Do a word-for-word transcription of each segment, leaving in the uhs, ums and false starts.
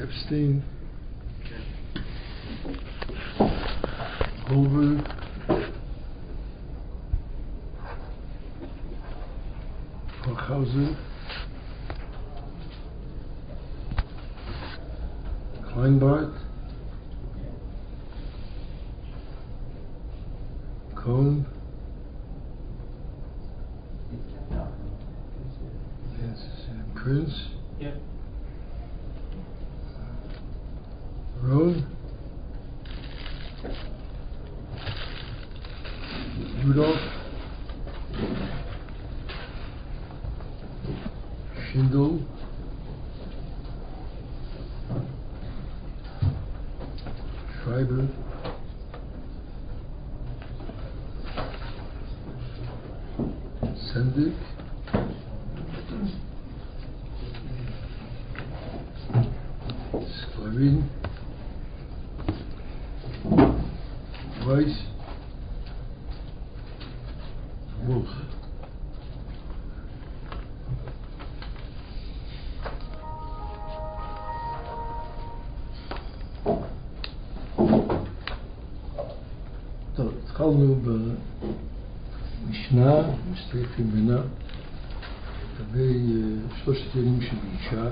Epstein, Hoover, Hochhauser, Kleinbart, Cohn, Prince, Yep. Rohn, Rudolph, Schindel, Schreiber, Sendik, Sklavin, Weiss, Wolf. טוב, התחלנו במשנה, מסתייפים בינה, לגבי שלושת ימים של אישה.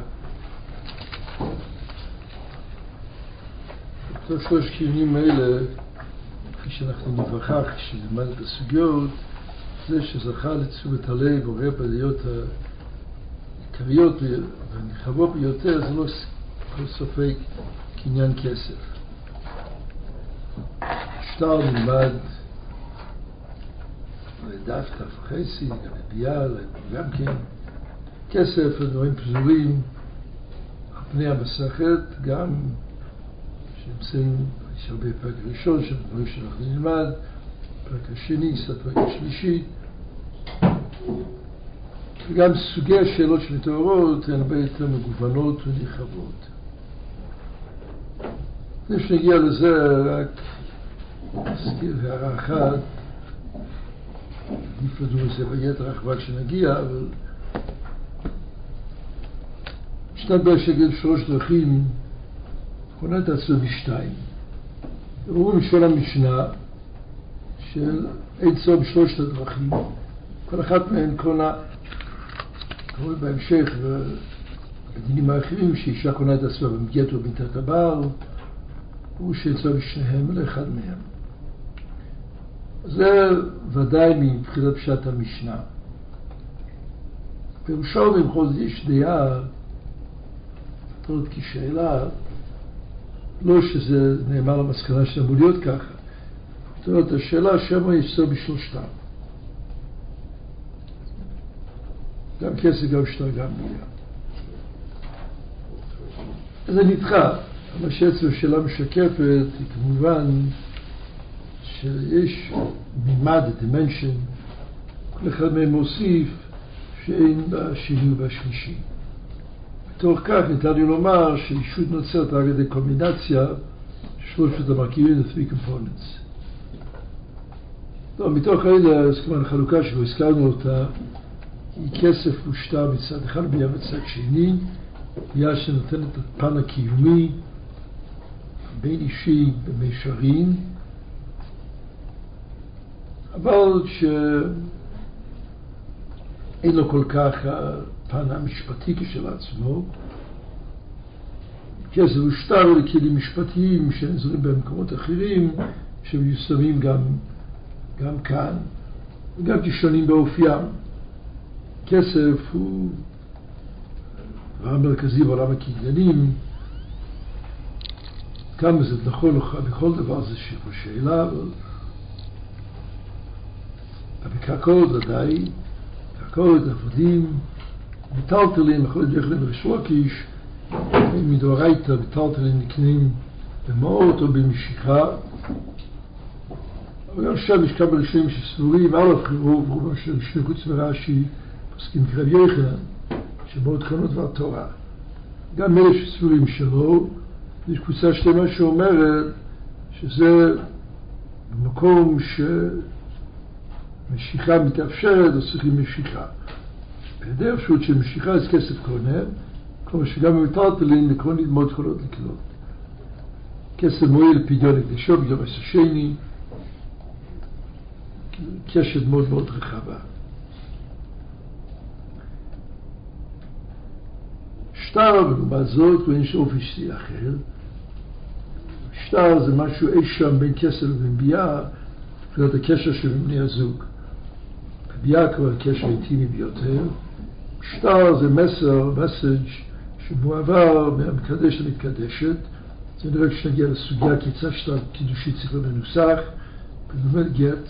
טוב, שלושת ימים האלה, כפי שאנחנו נבחר כשנלמד את הסוגיות, זה שזכה לתשומת הלב או רב להיות העיקריות והנרחבות ביותר, זה לא כל ספק קניין כסף. שטר נלמד לדף תפחסי, גם לביאל, גם כן כסף, הדברים פזורים על פני המסכת, גם שנמצאים, יש הרבה פרק ראשון של דברים שאנחנו נלמד, פרק השני, פרק השלישי, וגם סוגי השאלות שמתעוררות הן הרבה יותר מגוונות ונרחבות. לפני שנגיע לזה, רק נזכיר הערה אחת, עדיף לדון בזה ביתר אחווה כשנגיע, אבל משנת בהשגל שלוש דרכים קונה את עצמו בשתיים. אומרים לשאול המשנה של אין צור בשלושת הדרכים, כל אחת מהן קונה, קוראים בהמשך בדינים האחרים שאישה קונה את עצמה במגט או בנתת הבעל, הוא שאין צור בשניהם אלא אחד מהם. זה ודאי מבחינת פשט המשנה. פירושו במחוז יש דעה, זאת כשאלה, לא שזה נאמר למסקנה שאמור להיות ככה. זאת אומרת, השאלה שמה יש צור בשלושתם. גם כסף, גם שטר, גם מילה. אז זה נדחה. אבל שעצם השאלה משקפת היא כמובן שיש מימד, dimension, כל אחד מהם מוסיף שאין בשני ובשלישי. בתוך כך ניתן לי לומר שישות נוצרת רק על ידי קומבינציה שלושת המרכיבים, the three components. טוב, מתוך האלה, אז כמובן החלוקה שלו, הזכרנו אותה, היא כסף ושטר מצד אחד, ביה מצד שני, ביה שנותנת את הפן הקיומי, בין אישי במישרין, אבל שאין לו כל כך הפן המשפטי כשלעצמו. כסף ושטר אלה כלים משפטיים שנזרים במקומות אחרים, שמיושמים גם, גם כאן, וגם כשונים באופיים. כסף הוא דבר מרכזי בעולם הקניינים, כמה זה נכון בכל דבר זה שאלה, אבל בקרקעות ודאי, קרקעות, עבדים, מטלטלים, יכול להיות לכם רשלוקיש, מדאורייתא מטלטלים נקנים במאות או במשיכה, אבל גם שם יש כמה ראשונים שסבורים, א' רוב רובם של משנה חוץ מרש"י, פוסקים כרב יוחנן, שבאות קרנות דבר תורה. גם אלה שסבורים שלא, יש קבוצה שלמה שאומרת שזה במקום שמשיכה מתאפשרת, אז צריכים משיכה. בהיעדר אפשרות של משיכה, אז כסף קונה, כמו שגם במטלטלין לקרוא ללמוד קולות לקנות. כסף מועיל פדיון הקדשו ביום השני, קשת מאוד מאוד רחבה. שטר בלעומת זאת, ואין שאופי שתי אחר. שטר זה משהו אי שם בין כסף לבין ביאה, זאת הקשר של בני הזוג. ביאה כבר קשר אינטימי ביותר. שטר זה מסר, מסאג' שמועבר מהמקדש למתקדשת. זה נראה כשנגיע לסוגיה כיצד שטר קידושי צריך למנוסח, בדומה גט.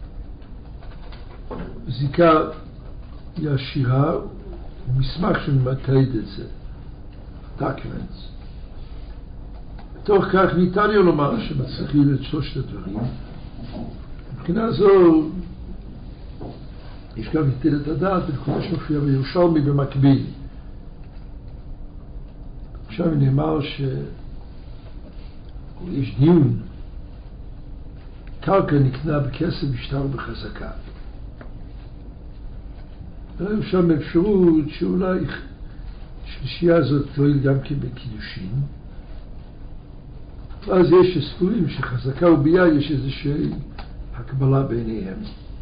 זיקה ישירה ומסמך שמתעד את זה. documents. בתוך כך ניתן לי לומר שמצליחים את שלושת הדברים. מבחינה זו יש גם ניתן את הדעת בנקודה שמופיע בירושלמי במקביל. עכשיו נאמר שיש דיון, קרקע נקנה בכסף, בשטר ובחזקה. ראינו שם אפשרות שאולי השלישייה הזאת תועיל גם כן בקידושין. אז יש ספורים שחזקה וביאה יש איזושהי הקבלה ביניהם.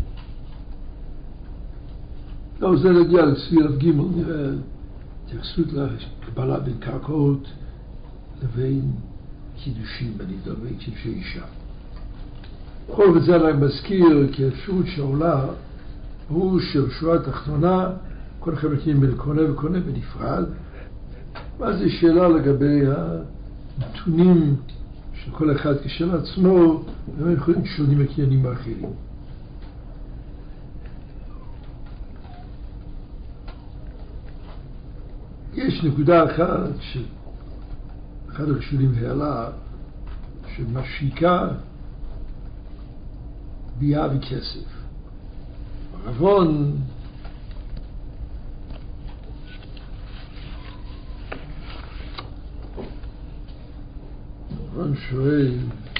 לא, זה נגיע לסביר אף גימל, נראה התייחסות לקבלה בין קרקעות לבין קידושין בנידון, בין קידושי אישה. כל זה אני מזכיר כאפשרות שעולה הוא שבשורה התחתונה כל אחד מכירים בין קונה וקונה בנפרד. ואז יש שאלה לגבי הנתונים של כל אחד כשל עצמו, והם יכולים שונים מקיינים האחרים. יש נקודה אחת שאחד הראשונים העלה, שמשיקה ביאה וכסף. הרבון הרבון שואל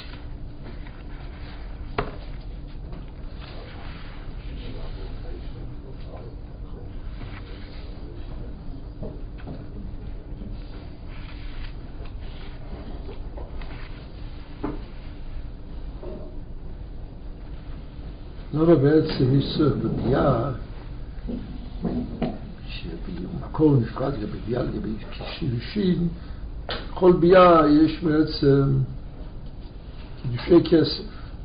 למה בעצם יש צורך בביאה שבמקור נפרד לגבי ביאה לגבי קידושין. בכל ביאה יש בעצם קידושי כסף.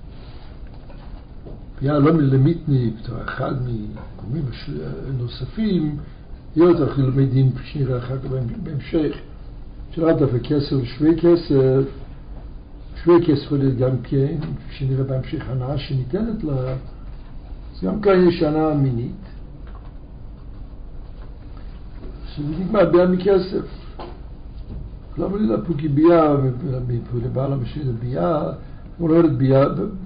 ביאה לא מלמיתני בתור אחד מגורמים נוספים, להיות אנחנו לומדים שנראה אחר כך בהמשך שלא דווקא כסף ושווה כסף. שווה כסף יכול להיות גם כן, כשנראה בהמשך הנאה שניתנת לה, אז גם כאן יש הנאה מינית. שנגמר ביאה מכסף. למה לי לפוקי ביאה, לבעל המשנה לביאה, הוא לא יורד ביאה,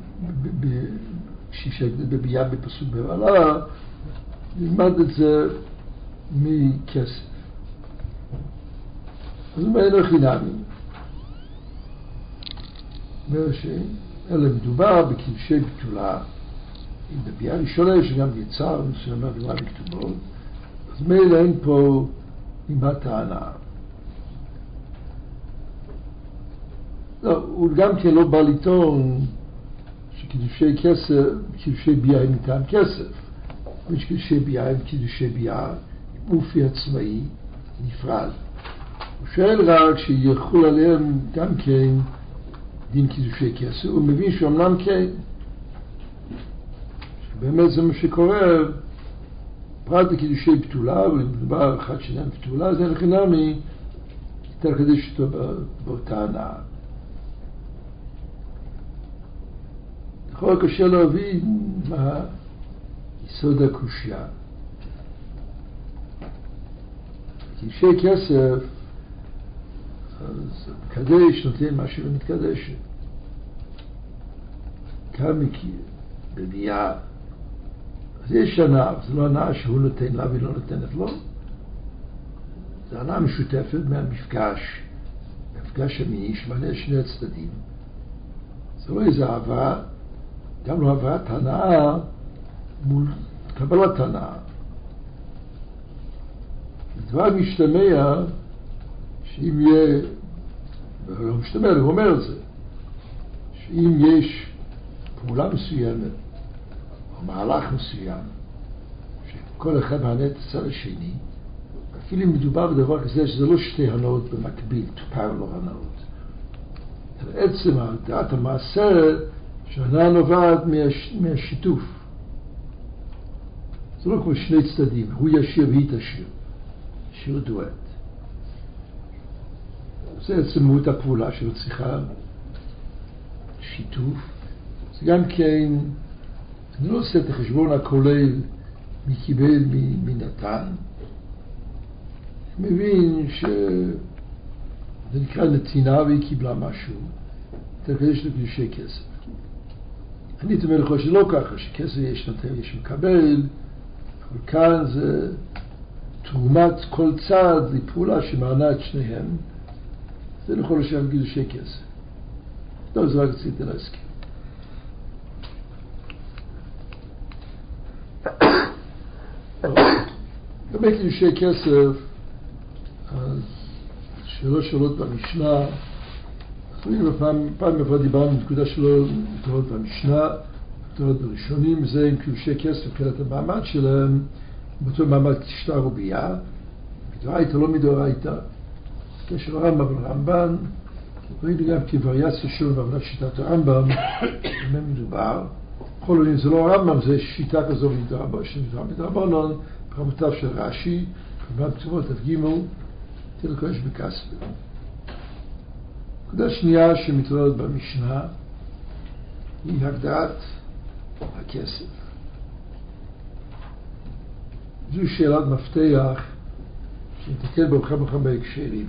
בביאה בפסוק בבעלה, נלמד את זה מכסף. אז הוא אומר לו חינמי. אומר שאלה מדובר בקידושי ביטולה. אם בביאה ראשונה יש גם יצר מסוים מהדורה בכתובות, אז מילא אין פה נימת טענה. לא, הוא גם כן לא בא לטעון שקידושי כסף, קידושי ביאה הם מטעם כסף. יש קידושי ביאה הם קידושי ביאה, אופי עצמאי, נפרד. הוא שואל רק שיחול עליהם גם כן דין קידושי כסף. הוא מבין שאומנם כן, שבאמת זה מה שקורה, פרט לקידושי בתולה, ומדובר אחד שאינם בתולה, זה לחינמי, יותר קדש אותו באותה הנאה. יכול קשה להבין מה יסוד הקושיה. קידושי כסף, אז מקדש נותן מה שלא מתקדשת. כאן מכיר, בביאה, אז יש הנאה, זה לא הנאה שהוא נותן לה והיא לא נותנת לו. זה הנאה משותפת מהמפגש, המפגש המיני שמעלה שני הצדדים. זה לא איזו אהבה, גם לא אהבת הנאה מול קבלת הנאה. דבר משתמע שאם יהיה, הוא משתמל, הוא אומר את זה, שאם יש פעולה מסוימת, או מהלך מסוים, שכל אחד מענה את הצד השני, אפילו אם מדובר בדבר כזה שזה לא שתי הנאות במקביל, תופר לא הנאות. בעצם דעת המעשה שהנאה נובעת מהש... מהשיתוף. זה לא כמו שני צדדים, הוא ישיר והיא תשיר. שיר דואט. זה עצם מהות הפעולה שלו צריכה שיתוף. זה גם כן, אני לא עושה את החשבון הכולל מי קיבל, מי, מי נתן. מבין שזה נקרא נתינה והיא קיבלה משהו. אתה כזה יש לו קדושי כסף. אני תאמר לך שלא ככה, שכסף יש נתן, יש מקבל, אבל כאן זה תרומת כל צד לפעולה שמענה את שניהם. זה לכל השם קדושי כסף. לא, זה רק רציתי להזכיר. לגבי קדושי כסף, אז שאלות שאלות במשנה, פעם פעם דיברנו בנקודה שלו מתורות במשנה, מתורות בראשונים, זה עם קדושי כסף, מבחינת המעמד שלהם, באותו מעמד כשטר רובייה, מדאורייתא לא מדאורייתא, קשר הרמב"ם ולרמב"ן, ראינו גם כווריאציה שלו בעבודת שיטת הרמב"ם, במה מדובר. בכל אופן זה לא הרמב"ם, זה שיטה כזו מדרבנן, ברמותיו של רש"י, רמב"ם כתובות אף ג' תל קודש בכספי. נקודה שנייה שמתוארת במשנה היא הגדרת הכסף. זו שאלת מפתח שנתקל בה בכמה וכמה בהקשרים.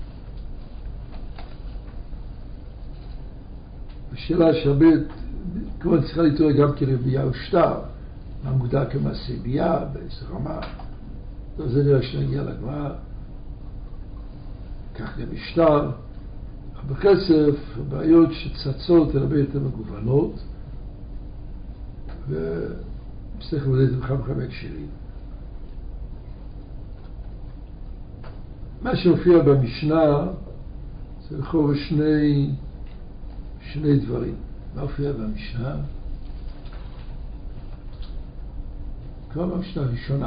השאלה שהרבה כמובן צריכה להתעורר גם כרבייה או שטר, מה מוגדר כמעשה בייה, באיזה רמה. זה נראה שנגיע לגמרא. כך גם משטר. בכסף, הבעיות שצצות הרבה יותר מגוונות, וצריך לדעת את בכמה וכמה הקשרים. מה שמופיע במשנה זה לכאורה שני, שני דברים. מה מופיע במשנה? כבר במשנה הראשונה.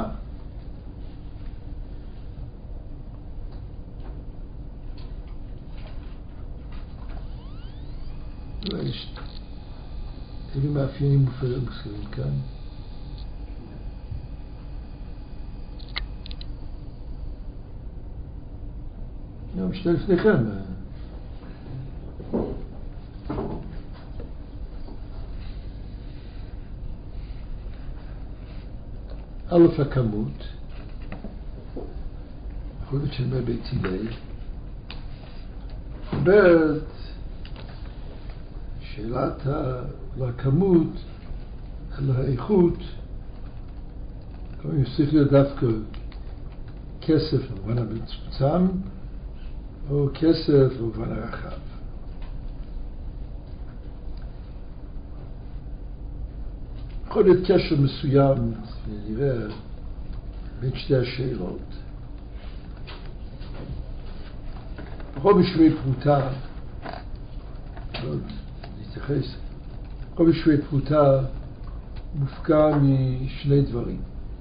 יש איזה מאפיינים מופעים מוסלמים כאן. אני משתה לפניכם. א' הכמות, יכול להיות של בית הלל. ב' שאלת הכמות, על האיכות, כלומר צריך להיות דווקא כסף במובן המצומצם, או כסף במובן הרחב. יכול להיות קשר מסוים, נראה, בין שתי השאלות. בכל בשביל פרוטה, להתייחס, בכל בשביל פרוטה מופקע משני דברים.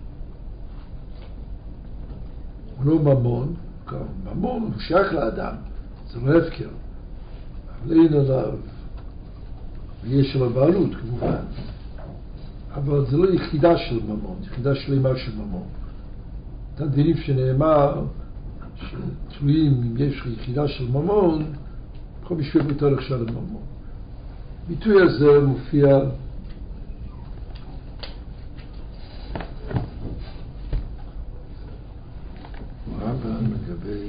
הוא לא ממון, ממון הוא שייך לאדם, זה לא הפקר, אבל אין עליו, ויש עליו בעלות כמובן, אבל זה לא יחידה של ממון, יחידה שלמה של ממון. אותם דינים שנאמר שתלויים אם יש יחידה של ממון, בכל בשביל פרוטה נחשב לממון. הביטוי הזה מופיע רמב"ם לגבי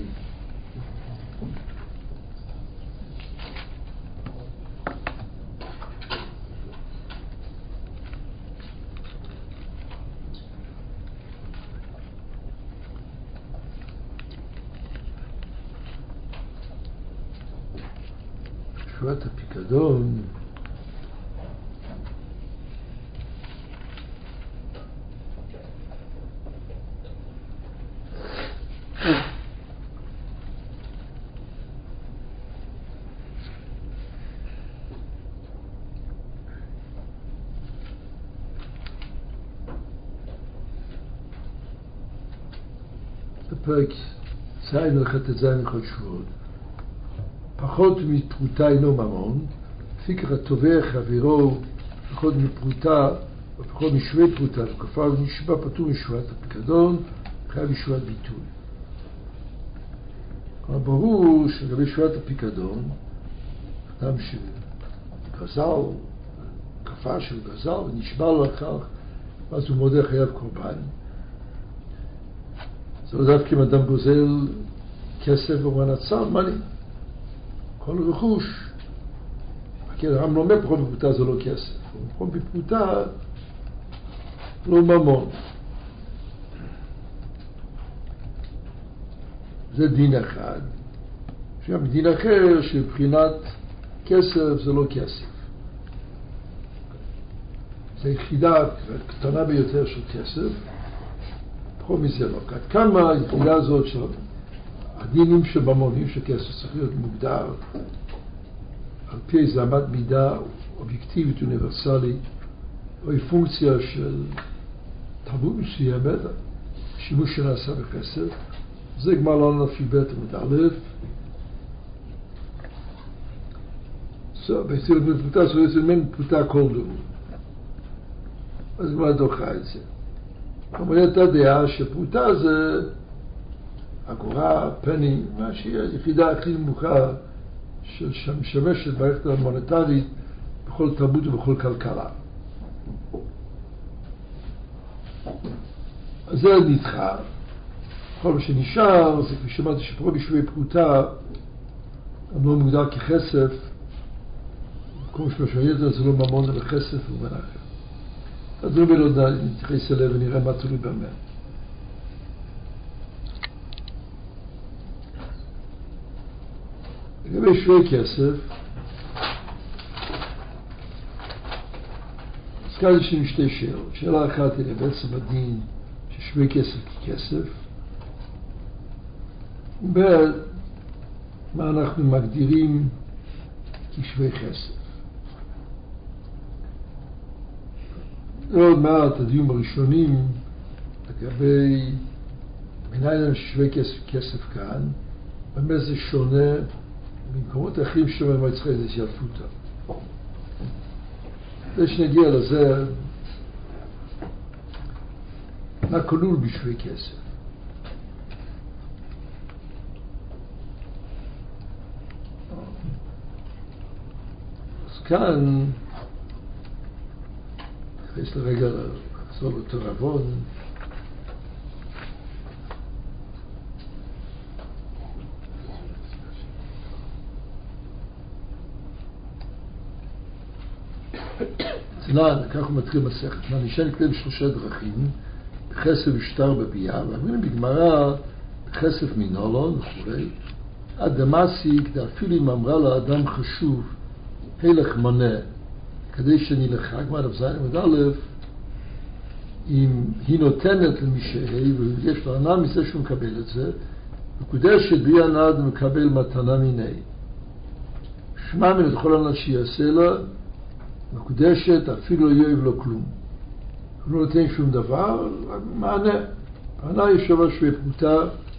שבועת הפיקדון. פרק זין הלכת את זין הלכות שבועות. פחות מפרוטה אינו ממון, פיקר הטובע חברו, פחות מפרוטה, או פחות משווה פרוטה, וכפר נשבע פטור משבועת הפיקדון, חייב משבועת ביטול. אבל ברור שלגבי שבועת הפיקדון, אדם שגזל, כפר של גזל, ונשבע לו לכך, אז הוא מודה חייב קורבן. זה לא דווקא אם אדם גוזל כסף ומנצל, מה לי? כל רכוש. כי הרם לא אומר פחות בפרוטה זה לא כסף. פחות בפרוטה לא ממון. זה דין אחד. עכשיו דין אחר שבחינת כסף זה לא כסף. זה יחידה קטנה ביותר של כסף. פחות מזה לא. עד כמה היחידה הזאת של הדינים שבמונים של כסף צריך להיות מוגדר על פי איזו אמת מידה אובייקטיבית אוניברסלית או היא פונקציה של תרבות מסוימת, שימוש שנעשה בכסף. זה גמר לנו לפי בית עמוד א'. בהסתילות מפרוטה זה בעצם מן פרוטה כל דו. אז גמר דוחה את זה. כלומר הייתה דעה שפרוטה זה אגורה, פני, מה שהיא היחידה הכי נמוכה שמשמשת במערכת המוניטרית בכל תרבות ובכל כלכלה. אז זה נדחה. כל מה שנשאר זה כפי שאמרתי שפחות בשביל פרוטה גם לא מוגדר ככסף, כמו שמשמעית זה לא ממון אלא כסף ומנחם. אז רובי לא נתייחס אליו ונראה מה תלוי במה. לגבי שווי כסף, אז כאן יש לנו שתי שאלות. שאלה אחת היא בעצם הדין ששווי כסף ככסף. ובעד, מה אנחנו מגדירים כשווי כסף. עוד מעט הדיון הראשונים לגבי מנהל ששווי כסף כסף כאן, באמת זה שונה במקומות אחרים שאומרים מה יצחה איזה ילפותה. כדי שנגיע לזה, מה כלול בשווי כסף? אז כאן, יש לרגע לחזור יותר רבון, תנן, כך הוא מתחיל מסכת, נשאר נקרא בשלושה דרכים, בכסף ושטר בבייה, ואומרים בגמרא, בכסף מנולון וכו', עד דמסיק, דאפילו אם אמרה לאדם חשוב, הלך מנה, כדי שנלך, גמרא דף זין עמוד א', אם היא נותנת למי שהיא, ויש לה הנאה מזה שהוא מקבל את זה, מקודשת בי הנאה מקבל מתנה מיני. שמע מן את כל הנאה שיעשה לה, מקודשת, אפילו לא יאהב לו כלום. הוא לא נותן שום דבר, רק מענה. הענה היא שווה שווה פרוטה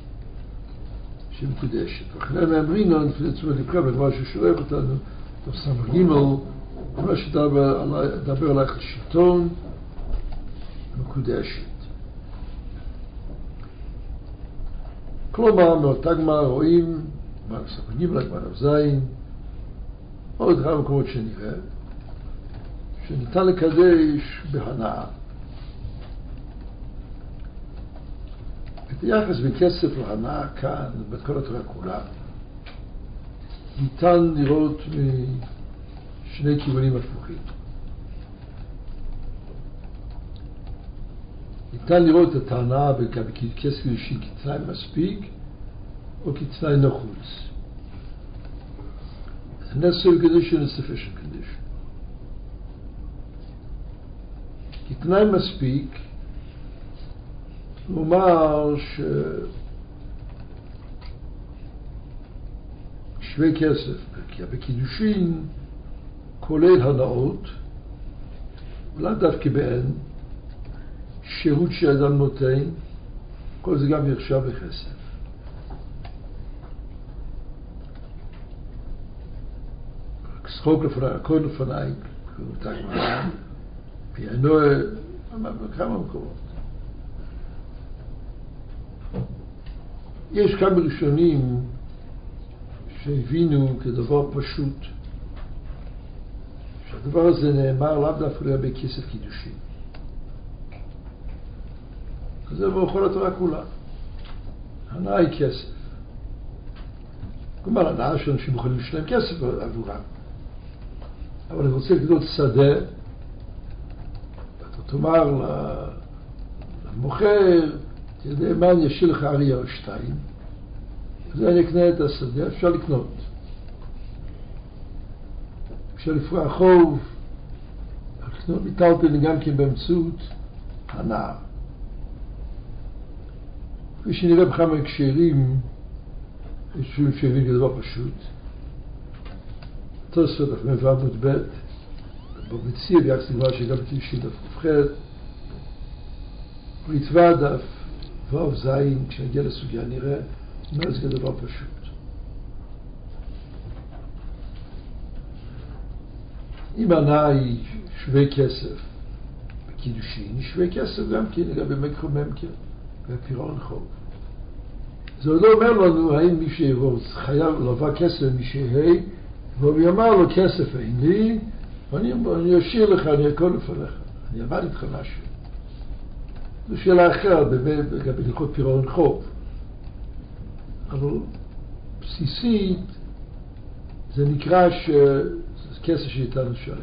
שמקודשת. ואחרי מאמרינו, לפני עצמו לבחר בדבר ששולח אותנו, תפסם גימל, מה שדבר עלייך השלטון, מקודשת. כלומר, מאותה גמרא רואים, מה תפסם גימל, מה נפזיים, עוד כמה מקומות שנראה, שניתן לקדש בהנאה. את היחס בין כסף להנאה כאן, בכל התורה כולה, ניתן לראות משני כיוונים הפוכים. ניתן לראות את ההנאה בכסף אישי כתנאי מספיק, או כתנאי נחוץ. necessary condition is sufficient condition. כתנאי מספיק, נאמר ש... שווה כסף, כי בקידושין כולל הנאות, ולא דווקא בהן, שירות שאדם נותן, כל זה גם יחשב לכסף. חוק לפניי, הכל לפניי, תג מעם, פיינוע, בכמה מקומות. יש כמה ראשונים שהבינו כדבר פשוט, שהדבר הזה נאמר לאו דווקא לגבי כסף קידושין. זה בכל התורה כולה. הנאה היא כסף. כלומר, הנאה שאנשים יכולים לשלם כסף עבורם. אבל אני רוצה לקנות שדה, ואתה תאמר למוכר, אתה יודע מה, אני אשאיר לך אריה או שתיים, וזה אני אקנה את השדה, אפשר לקנות. אפשר לפרוע חוב, לקנות מיטלטלין גם כן באמצעות הנאה. כפי שנראה בכמה הקשרים, יש שום שהבין כדבר פשוט. תוספות אף מבוא עמוד ב' בו מציע ביחס לגמר שגם בתשעים דף קופחת, ריטב"א דף ואף זין, כשנגיע לסוגיה נראה, אומר זה כדבר פשוט. אם הנאה היא שווה כסף בקידושין, היא שווה כסף גם כן לגבי מקרו ממכר ופירעון חוב. זה עוד לא אומר לנו האם מי שיבוא חייב ללווה כסף מי שהי, והוא יאמר לו כסף אין לי, ואני אני אשאיר לך, אני הכל לפניך, אני עבד איתך משהו. זו שאלה אחרת לגבי הלכות פירעון חוב. אבל בסיסית זה נקרא שזה כסף שאיתנו שואלים.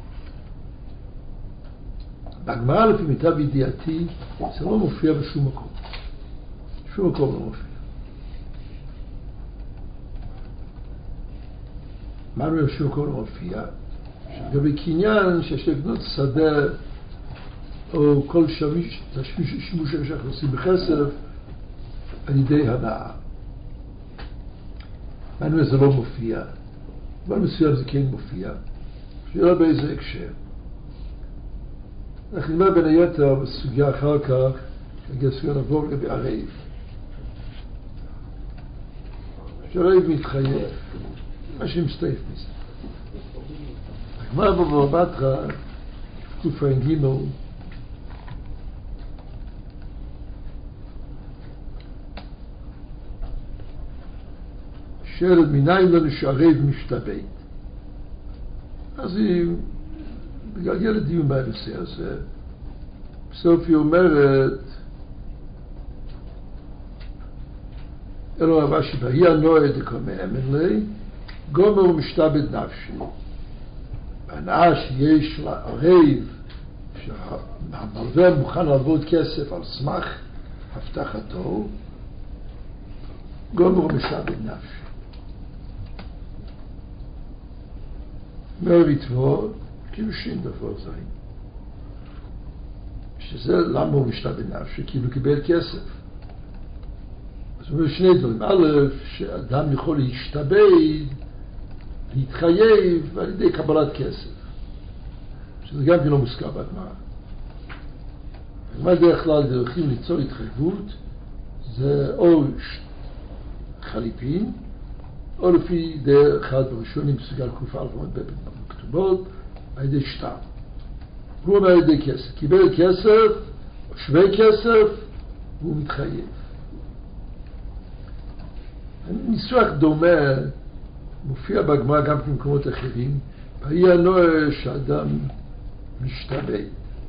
בגמרא לפי מיטב ידיעתי זה לא מופיע בשום מקום. שום מקום לא מופיע. מה אומר שום מקום לא מופיע? לגבי קניין שיש לקנות שדה או כל שמיש, שימוש שאנחנו עושים בכסף על ידי הנאה. מה אומר זה לא מופיע? אבל מסוים זה כן מופיע. שאלה באיזה הקשר. אנחנו נאמר בין היתר בסוגיה אחר כך, נגיע סוגיה נעבור לגבי ערב. שערב מתחייב, מה שמסתייף מזה. הגמרא בבבא בתרא, קע"ג, שואלת מניין לנו שערב משתבט. אז היא מגלגלת דיון בנושא הזה. בסוף היא אומרת, אלו רבשי בהיא הנועה דקומאמן לי, גומר ומשתבט נפשי. בהנאה שיש לערב, שהמלווה מוכן לעבוד כסף על סמך הבטחתו, גומר ומשתבט נפשי. מריטבו, כאילו שין דבר זין. שזה למה הוא משתבט נפשי? כאילו קיבל כסף. אז הוא אומר שני דברים. א', שאדם יכול להשתבט, להתחייב על ידי קבלת כסף. שזה גם כן לא מוזכר בגמרא. הגמרא דרך כלל דרכים ליצור התחייבות, זה או חליפין, או לפי דרך אחד בראשונים בסוגיה ק"א בכתובות, על ידי שטר. הוא אומר על ידי כסף. קיבל כסף, שווה כסף, והוא מתחייב. ניסוח דומה מופיע בגמרא גם במקומות אחרים. בהיא הנועה שאדם משתבט.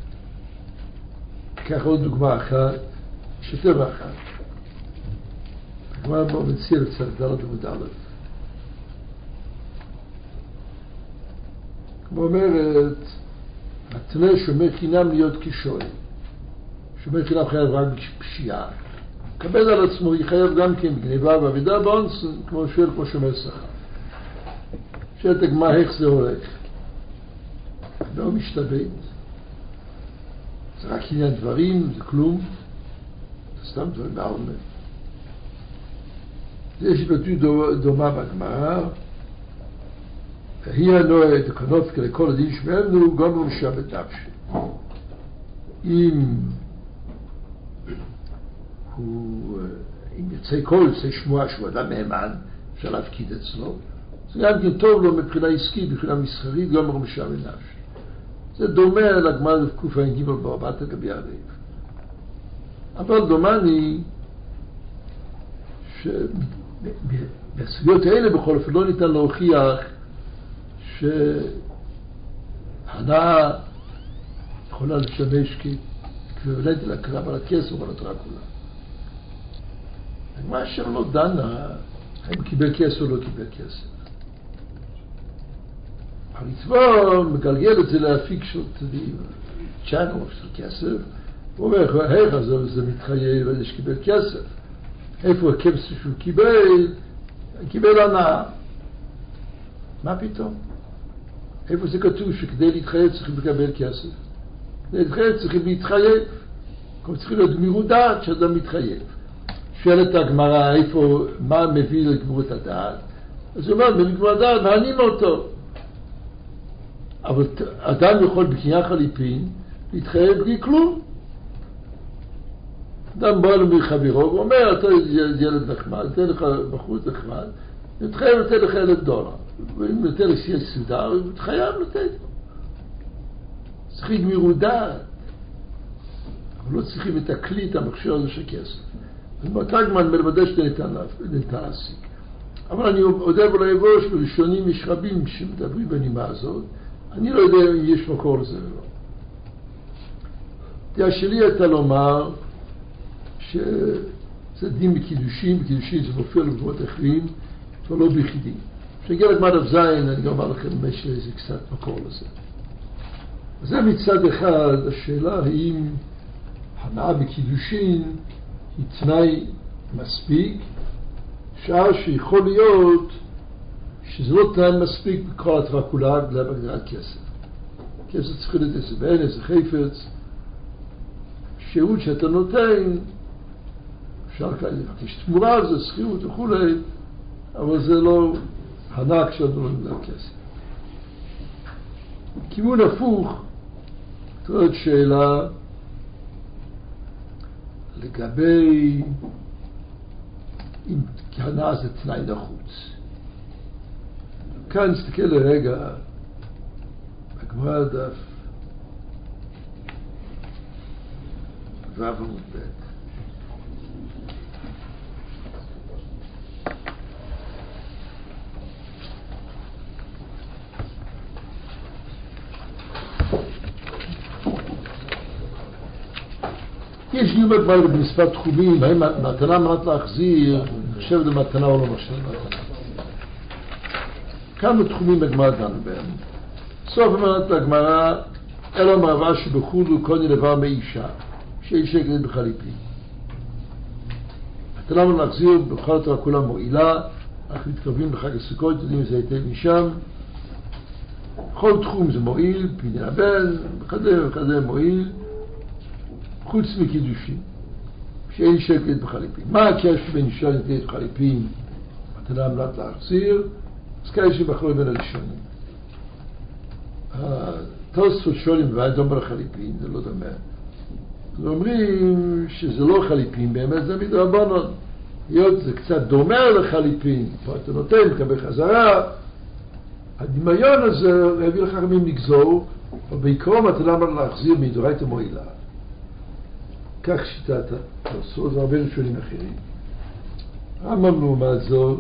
כך עוד דוגמה אחת, יש יותר מאחת. הגמרא בו מציע לצד ד' עמוד א'. כמו אומרת, התנה שומר חינם להיות כשואל. שומר חינם חייב רק בפשיעה. קבל על עצמו, יחייב גם כן בגניבה ועבידה באונס, כמו שואל, כמו שומר שכר. שואלת הגמרא איך זה הולך. לא משתבט. זה רק עניין דברים, זה כלום. זה סתם דברים בעלמא. יש ביטוי דומה בגמרא. היא הנועה דקנות לכל הדין שמנו, גם הוא משתבט נפשי. אם הוא, אם יצא קול, יצא שמוע שהוא אדם מהימן, אפשר להפקיד אצלו, זה גם כן טוב לו מבחינה עסקית, מבחינה מסחרית, גם מרמשה ונפש. זה דומה לגמרא בקוף ע"ג בארבעת לגבי הריב. אבל דומני שבסוגיות האלה בכל אופן לא ניתן להוכיח שהנאה יכולה לשמש כאקוויוולנטי להקרב על הכסף או על התורה כולה. הגמרא אשר לא דנה האם קיבל כסף או לא קיבל כסף. הריטב"א מגלגל את זה להפיק של צ'אנו של כסף, הוא אומר, איך זה, זה מתחייב על זה שקיבל כסף? איפה הכסף שהוא קיבל? קיבל הנאה. מה פתאום? איפה זה כתוב שכדי להתחייב צריכים לקבל כסף? כדי להתחייב צריכים להתחייב. כמו צריכים להיות גמירות דעת שאדם מתחייב. שואלת הגמרא איפה, מה מביא לגמירות הדעת? אז הוא אומר, בגמירות הדעת מענים אותו. אבל אדם יכול בקנייה חליפין להתחייב בלי כלום. אדם בא לו מחברו ואומר, אתה ילד נחמד, נתן לך בחוץ נחמד, נתחייב לתת לך אלף דולר. ואם נתן לך סייה סודר, הוא מתחייב לתת. צריכים גמירות דעת. אבל לא צריכים את הכלי, את המכשיר הזה של כסף. אז באותה גמן מלמדה שאתה ניתן להשיג. אבל אני יודע ולא יבוש, בראשונים יש רבים שמדברים בנימה הזאת, אני לא יודע אם יש מקור לזה או לא. דעה שלי הייתה לומר שזה דין בקידושים, בקידושים זה מופיע למקומות אחרים, אבל לא ביחידים. כשנגיע לגמרא דף זין, אני גם אומר לכם יש איזה קצת מקור לזה. אז זה מצד אחד, השאלה האם הנאה בקידושים היא תנאי מספיק, שעה שיכול להיות שזה לא תנאי מספיק בכל התורה כולה בגלל בהגדרת כסף. כסף צריך להיות איזה בעין, איזה חפץ, שירות שאתה נותן, אפשר לבקש תמורה, זה שכירות וכולי, אבל זה לא הנאה כשאנחנו לא בגלל כסף. כיוון הפוך, זאת שאלה לגבי אם הנאה זה תנאי נחוץ. כאן נסתכל לרגע בגמרא דף ו' עמוד ב'. יש דיון בגמרא במספר תחומים, האם מתנה מנת להחזיר נחשב למתנה או לא נחשב למתנה. כמה תחומים בגמרא דנו בהם. סוף אמרת לגמרא, אלא מרבה שבחולו קוני דבר מאישה, שאישה יקלט בחליפין. מתנה מנת להחזיר בכל התורה כולה מועילה, אך מתקרבים לחג הסוכות, יודעים איזה היטב משם. בכל תחום זה מועיל, פינין הבן, וכזה וכזה מועיל. חוץ מקידושים, שאין שקלט בחליפין. מה הקשר בין אישה נקלט בחליפין, מתנה מנת להחזיר? אז כאלה שבחרו בין הראשונים. התוספות שואלים בבית דומה לחליפין, זה לא דומה. אז אומרים שזה לא חליפין, באמת זה מדרבנן. היות זה קצת דומה לחליפין, פה אתה נותן, מקבל חזרה. הדמיון הזה להביא לך רמים לגזור, אבל בעיקרון מתנה מנת להחזיר מדאורייתא מועילה. כך שיטת התוספות, והרבה ראשונים אחרים. רמב"ם לעומת זאת,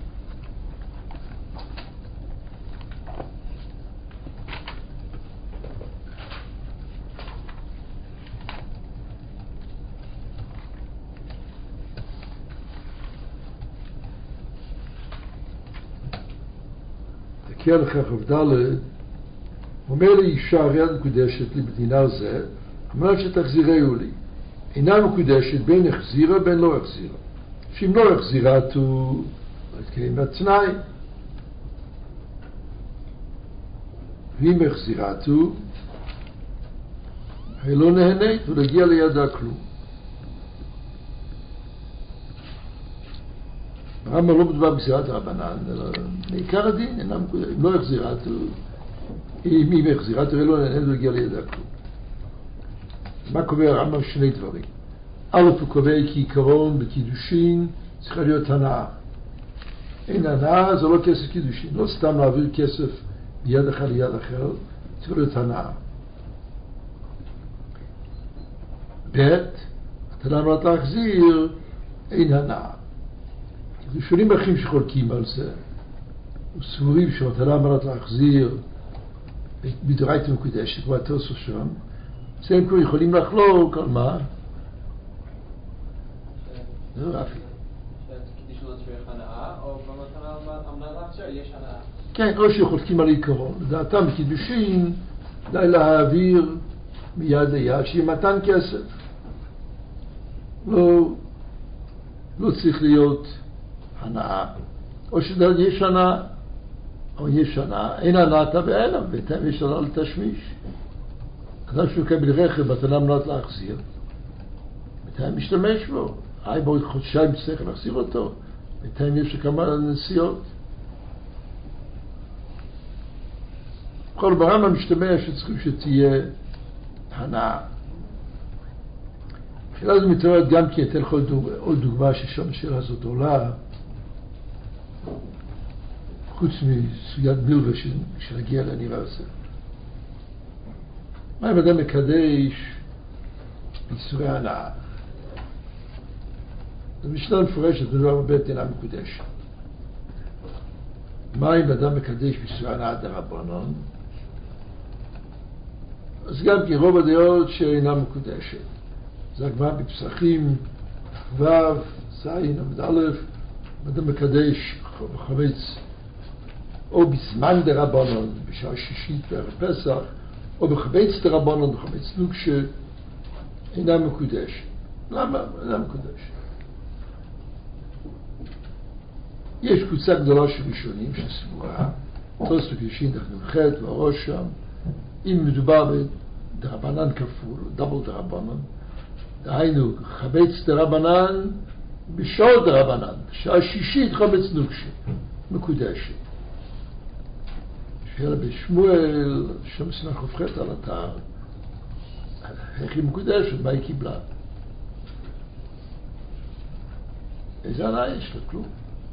תקיע לך כ"ד, אומר לי אישה הרי את מקודשת לי בדינר זה, אמרת שתחזירהו לי. אינה מקודשת בין החזירה בין לא החזירה. שאם לא החזירה תו, לא יתקיים התנאי. ואם החזירה תו, היא לא נהנית ולהגיע לידה כלום. הרמב"ם לא מדובר בגזירת רבנן, אלא בעיקר הדין, אינה מקודשת. אם לא החזירה תו, אם היא החזירה תו, היא לא נהנית ולהגיע לידה כלום. מה קובע הרמב"ם? שני דברים. א' הוא קובע כי עיקרון בקידושין צריכה להיות הנאה. אין הנאה, זה לא כסף קידושין. לא סתם להעביר כסף מיד אחד ליד אחר, צריך להיות הנאה. ב' מתנה אמרת להחזיר, אין הנאה. ראשונים אחים שחולקים על זה, וסבורים שמתנה אמרת להחזיר, מדאורייתא מקודשת, כמו התוספות שם, זה הם כבר יכולים לחלוק על מה? זה רפי. שקידושין לא צריך הנאה, או במתנה אמרת להחזיר יש הנאה? כן, או שחולקים על עיקרון. לדעתם קידושין, די להעביר מיד ליד, שיהיה מתן כסף. לא, לא צריך להיות הנאה. או שיש הנאה, או יש הנאה, אין הנאתה ואין, בינתיים יש הנאה לתשמיש. אדם שמקבל רכב, מתנה אמרת להחזיר, בינתיים משתמש בו. היי, בעוד חודשיים צריך להחזיר אותו, בינתיים יש כמה נסיעות. כל ברמה משתמש שצריכים שתהיה הנאה. השאלה הזו מתארת גם כי אתן לך עוד דוגמה ששם השאלה הזאת עולה, חוץ מסוגיית מילווה שנגיע לנראה הזה. מה אם אדם מקדש ביצורי הנאה? זו משנה מפורשת בדבר בבית אינה מקודשת. מה אם אדם מקדש ביצורי הנאה דרבנן? אז גם כי רוב הדעות שאינה מקודשת. זה הגמרא בפסחים ו' ז' עמוד א', אדם מקדש בחמץ או בזמן דרבנן בשעה שישית בערב פסח, או בחמץ דרבנן בחמץ נוקשה, אינה מקודשת. למה? אינה מקודשת. יש קבוצה גדולה של ראשונים שסבורה, תוספות קידושין דף נ"ח והראש שם, אם מדובר בדרבנן כפול, דאבל דרבנן, דהיינו חמץ דרבנן בשעות דרבנן, בשעה שישית חמץ נוקשה, מקודשת. שאלה בשמואל, שם סנח הופכת על אתר, איך היא מקודשת, מה היא קיבלה? איזה הנאה יש לה? כלום.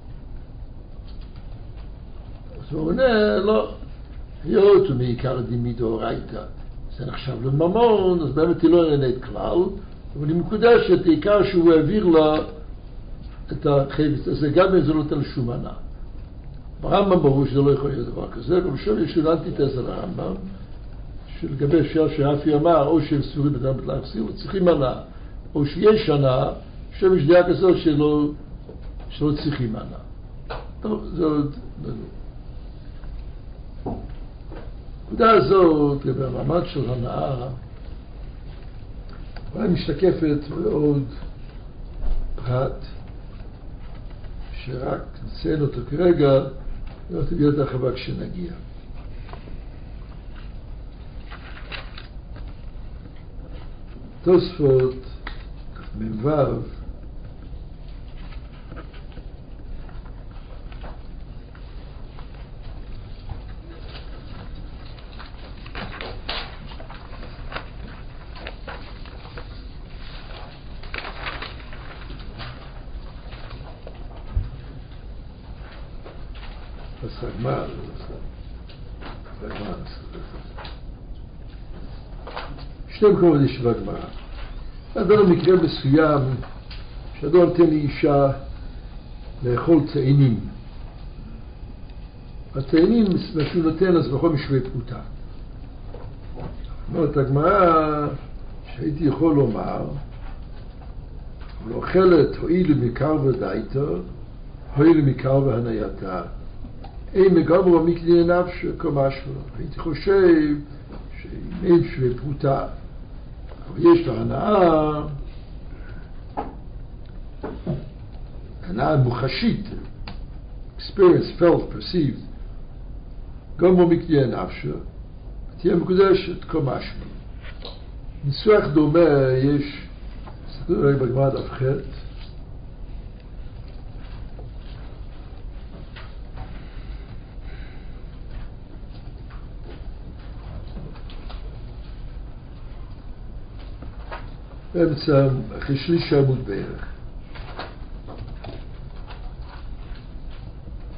אז הוא עונה, לא, היות ומעיקר דימי דאורייתא, זה נחשב לממון, אז באמת היא לא נהנית כלל, אבל היא מקודשת, העיקר שהוא העביר לה את החפץ הזה, גם אם זה לא נותן שום הנאה. ברמב"ם ברור שזה לא יכול להיות דבר כזה, אבל שוב יש לו אנטיתזה לרמב"ם, שלגבי השאלה שרפי אמר, או שהם סבורים בדם בת להחזיר, צריכים הנאה, או שיש הנאה, שוב יש דעה כזאת שלא, שלא צריכים הנאה. טוב, זה עוד לא. הנקודה הזאת, לגבי המעמד של הנאה, אולי משתקפת בעוד פרט, שרק נציין אותו כרגע, לא תביא את הרחבה כשנגיע. תוספות מ"ו הסגמר, הסגמר, שני מקומות יש בגמרא. אדם במקרה מסוים שאדם נותן לאישה לאכול צעינים. הצעינים, מה שהוא נותן, אז בכל משווה פרוטה. אומרת הגמרא שהייתי יכול לומר, אבל אוכלת הועיל מקרבה דייתא, הועיל מקרבה הנייתה. אין מגמרו מקדיני נפש כמשמע. הייתי חושב שאם אין שווה פרוטה, אבל יש לה הנאה, הנאה מוחשית, experience, felt, perceived, גמרו מקדיני נפש, תהיה מקודשת כמשמע. ניסוח דומה יש, סתכלו רגע בגמרא דף ח', באמצע, אחרי שליש עמוד בערך.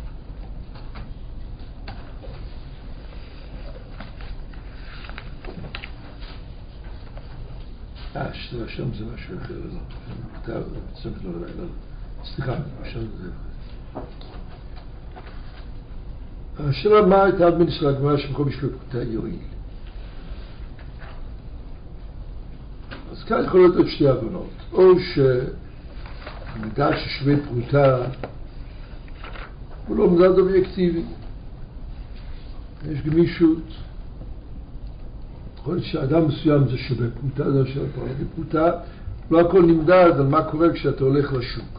אה, שם זה משהו אחר, לא. כתב, צריך לא לדעת, לא. סליחה, שם זה... השאלה מה הייתה בין של הגמרא שמקום בשביל פרוטה יועיל. אז כאן יכול להיות עוד שתי הבנות. או שהמדד ששווה פרוטה הוא לא מדד אובייקטיבי. יש גמישות. יכול להיות שאדם מסוים זה שווה פרוטה, זה שווה פרוטה. לא הכל נמדד על מה קורה כשאתה הולך לשוק.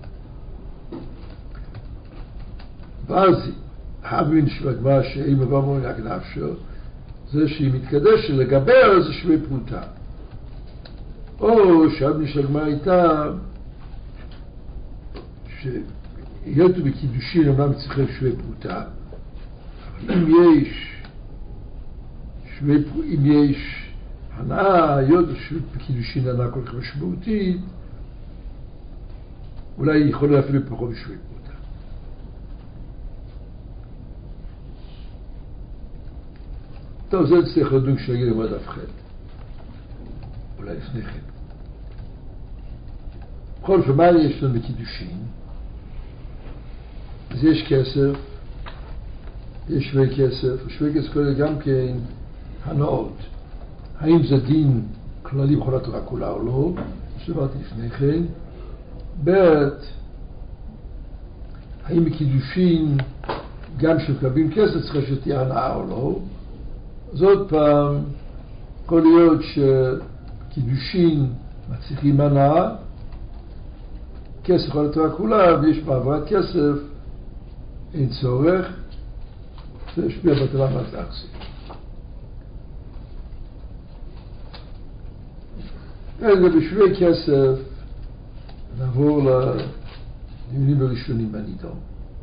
ואז המין שבגמרא שאם עבר מונק נפשו זה שהיא מתקדשת לגבר זה שווה פרוטה. או שהמין שבגמרא הייתה שהיות בקידושין אמנם צריכים שווה פרוטה, אבל אם יש שווה, אם יש הנאה, היות בקידושין הנאה כל כך משמעותית, אולי יכול להפעיל פחות בשווה פרוטה. טוב, זה צריך לדון כשנגיד למד אף חד. אולי לפני כן. בכל אופן, מה יש לנו בקידושין? אז יש כסף, יש שווה כסף, שווה כסף כולל גם כן הנאות. האם זה דין כללי בכל התורה כולה או לא? שאמרתי לפני כן. ב' האם בקידושין גם שמקבלים כסף צריכה שתהיה הנאה או לא? אז עוד פעם, יכול להיות שקידושין מצליחים הנאה, כסף על התורה כולה, ויש בעברת כסף, אין צורך, זה ישפיע בטלה מהתאכסי. אז בשווה כסף, נעבור לדיונים הראשונים בנידון.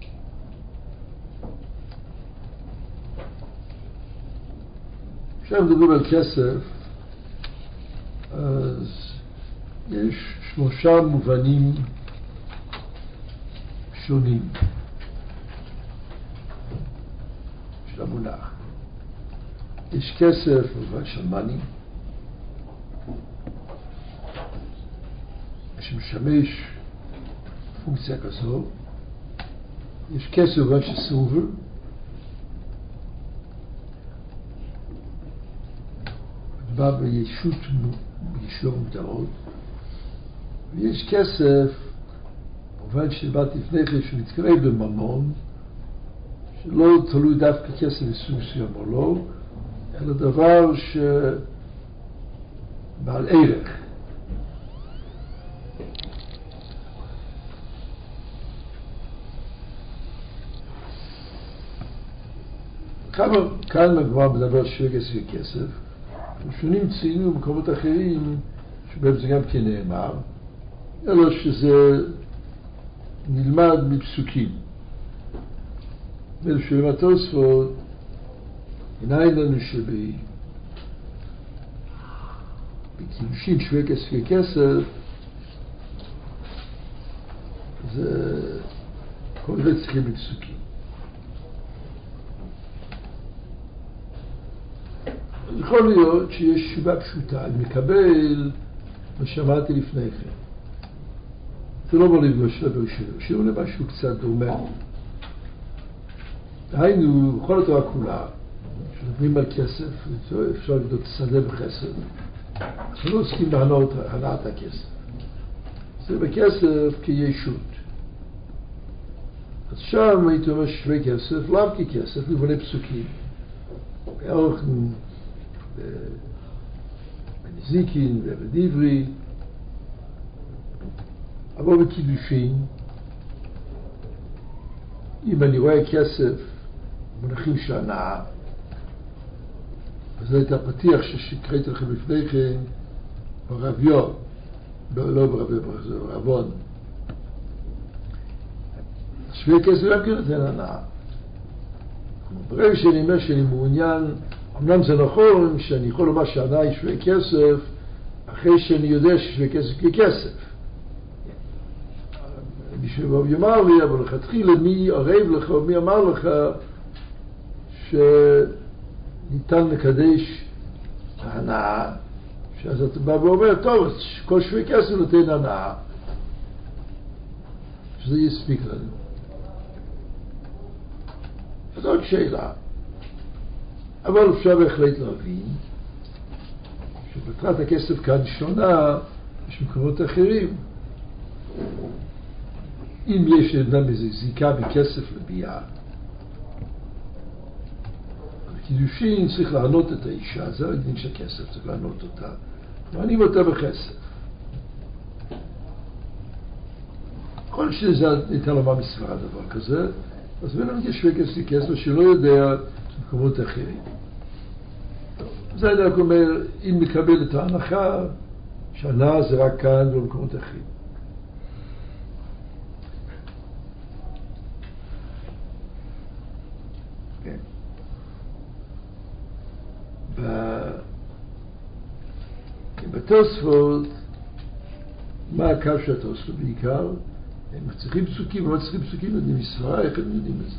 עכשיו מדברים על כסף, אז יש שלושה מובנים שונים של המונח. יש כסף במובן של מאני, שמשמש פונקציה כזו. יש כסף במובן של סילבר, בא בישות בישור מותרות, ויש כסף במובן שדיברתי לפני כן שמתקרב בממון, שלא תלוי דווקא כסף מסוג מסוים או לא, אלא דבר שבעל ערך. כמה, כאן הגמרא מדבר שווה כסף וכסף, ראשונים ציינו במקומות אחרים שבהם זה גם כן נאמר, אלא שזה נלמד מפסוקים. ולשאולים התוספות, עניין לנו שבקידושין שווה כסף וכסף, זה כל זה צריכים בפסוקים. יכול להיות שיש תשובה פשוטה, אני מקבל מה שאמרתי לפני כן. זה לא מוליד בשלב הראשון, שירו למשהו קצת דומה. היינו, בכל התורה כולה, כשנדברים על כסף, אפשר לבדוק שדה בכסף, אנחנו לא עוסקים בהנעת הכסף. זה בכסף כישות. אז שם הייתי אומר שווה כסף, לאו ככסף, לבנה פסוקים. בערך בנזיקין ובדברי, אבל בקידושין, אם אני רואה כסף מונחים של הנאה, וזה הייתה פתיח שקראתי לכם לפני כן ברביו, לא ברביו, ברבון. שווה כסף גם כן נותן הנאה. ברגע שאני אומר שאני מעוניין, אמנם זה נכון שאני יכול לומר שהנאה היא שווה כסף, אחרי שאני יודע ששווה כסף ככסף. מישהו יאמר לי, אבל לכתחילה מי ערב לך או מי אמר לך שניתן לקדש ההנאה שאז אתה בא ואומר, טוב, אז כל שווה כסף נותן הנאה, שזה יספיק לנו. אז עוד שאלה, אבל אפשר בהחלט להבין שמטרת הכסף כאן שונה, יש מקומות אחרים. אם יש אדם איזו זיקה בכסף לביאה, בקידושין צריך לענות את האישה, זה הדין של כסף, צריך לענות אותה, מענים אותה בכסף. כל שזה ניתן לומר מספרד דבר כזה, אז בין המתיישבי כסף כסף שלא יודע במקומות אחרים. זה אני רק אומר, אם נקבל את ההנחה, שהנאה זה רק כאן ובמקומות אחרים. כן. בתוספות, מה הקו של התוספות בעיקר? הם מצליחים פסוקים, הם מצליחים פסוקים, יודעים מספרה, איך הם יודעים את זה?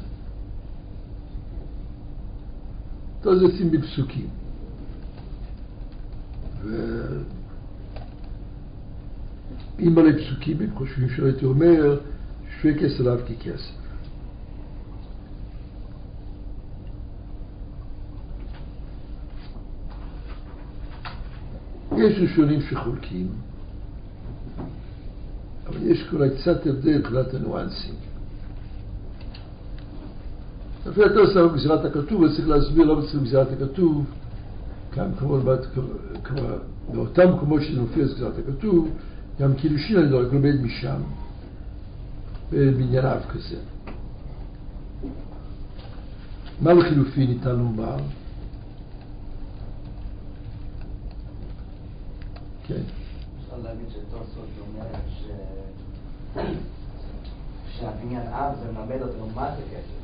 תוספות יוצאים בפסוקים. ואם עלי פסוקים הם חושבים שלא הייתי אומר שווה כסף עליו ככסף. יש ראשונים שחולקים, אבל יש אולי קצת הבדל מבחינת הניואנסים. לפי התוספות בגזירת הכתוב, צריך להסביר לא בצריך בגזירת הכתוב, באותם מקומות שזה מופיע בגזירת הכתוב, גם קידושין אני רק לומד משם, בענייניו כזה. מה לחילופי ניתן לומר? כן. אפשר להגיד שתוספות אומרת ש... שהבניין אב זה מלמד אותנו מה זה כסף.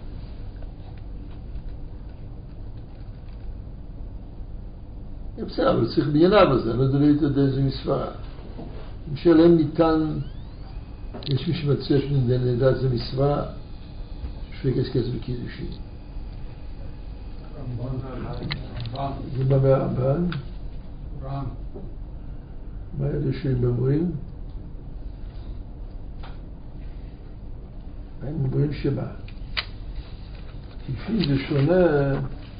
בסדר, אבל צריך בניין אב הזה, אני לא יודע איזה מספרה. משלם ניתן, יש מי שמצא שנדע איזה מספרה, שווה כסף כסף בקידושין. זה מה מהרמב"ן? מה אלה שהם אומרים? הם אומרים שמה? כפי זה שונה...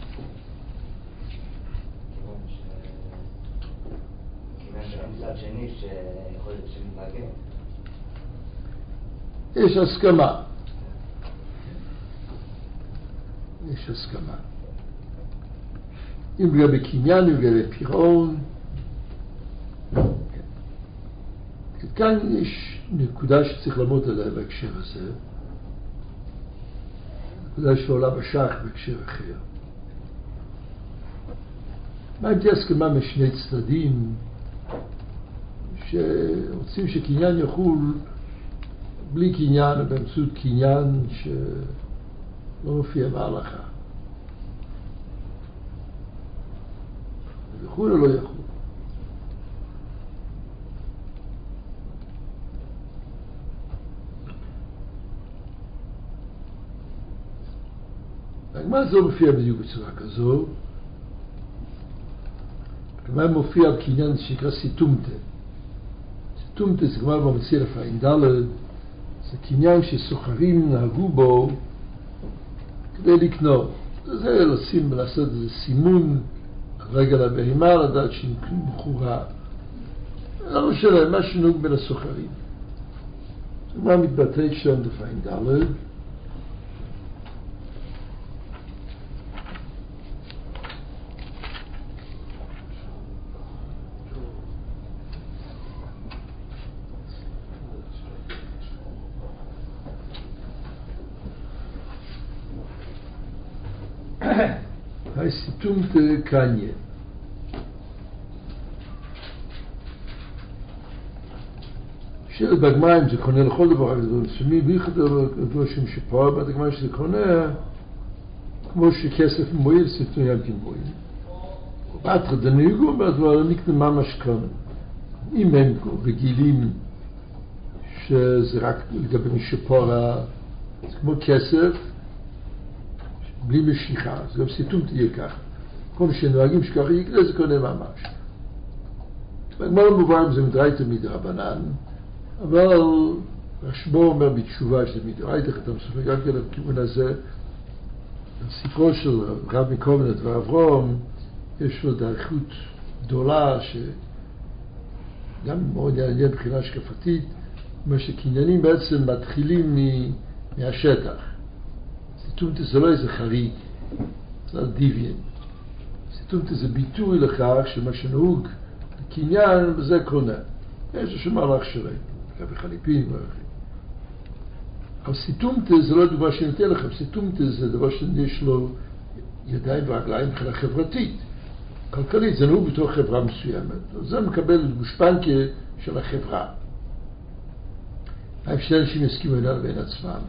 מצד שני שיכול להיות שמתנגד. יש הסכמה. יש הסכמה. אם לגבי קניין, אם לגבי פירעון. כאן יש נקודה שצריך לעמוד עליה בהקשר הזה. נקודה שעולה בשח בהקשר אחר. מה אם תהיה הסכמה משני צדדים שרוצים שקניין יחול בלי קניין או באמצעות קניין שלא מופיע בהלכה? יחול או לא יחול? הגמרא זה לא מופיע בדיוק בצורה כזו. הגמרא מופיע בקניין שנקרא סיתומתא. סיתומתא זה גמרא במציע לפעמים ד', זה קניין שסוחרים נהגו בו כדי לקנות. זה לשים, לעשות איזה סימון על רגל הבהמה, לדעת שהיא מכורה. לא משנה, מה שנהוג בין הסוחרים. זה גמרא מתבטאת שם לפעמים ד'. סיתומתא קניה. בגמרא אם זה קונה לכל דבר, זה מסוימים, ויחד דבר שם שפועל, בגמרא שזה קונה, כמו שכסף מועיל, סיתום ים כמועיל. ובאתרא דנהגו, אבל נקנה ממש קונה. אם הם רגילים שזה רק לגבי מי שפועל, זה כמו כסף, בלי משיכה, אז גם סיתום תהיה כך. כל שנוהגים שככה יקנה, זה קונה ממש. בגמרא מובן זה מדרייתא מדרבנן, אבל רשב"א אומר בתשובה שזה מדרייתא, אתה מסופר גם כן לכיוון הזה. הסיפור של רב מקומנת ואברום, יש לו דרכות גדולה שגם מאוד מעניין מבחינה השקפתית, אומר שקניינים בעצם מתחילים מהשטח. סיטומטה זה לא איזה חריג, זה לא דיוויין. סיטומטה זה ביטוי לכך שמה שנהוג קניין וזה קונה. יש איזשהו מהלך שלהם, ככה בחליפין ואחרים. אבל סיטומטה זה לא דוגמה שאני נותן לכם, סיטומטה זה דבר שיש לו ידיים ורגליים מבחינה חברתית. כלכלית, זה נהוג בתוך חברה מסוימת. זה מקבל גושפנקה של החברה. האם שני אנשים יסכימו עניין לבין עצמם?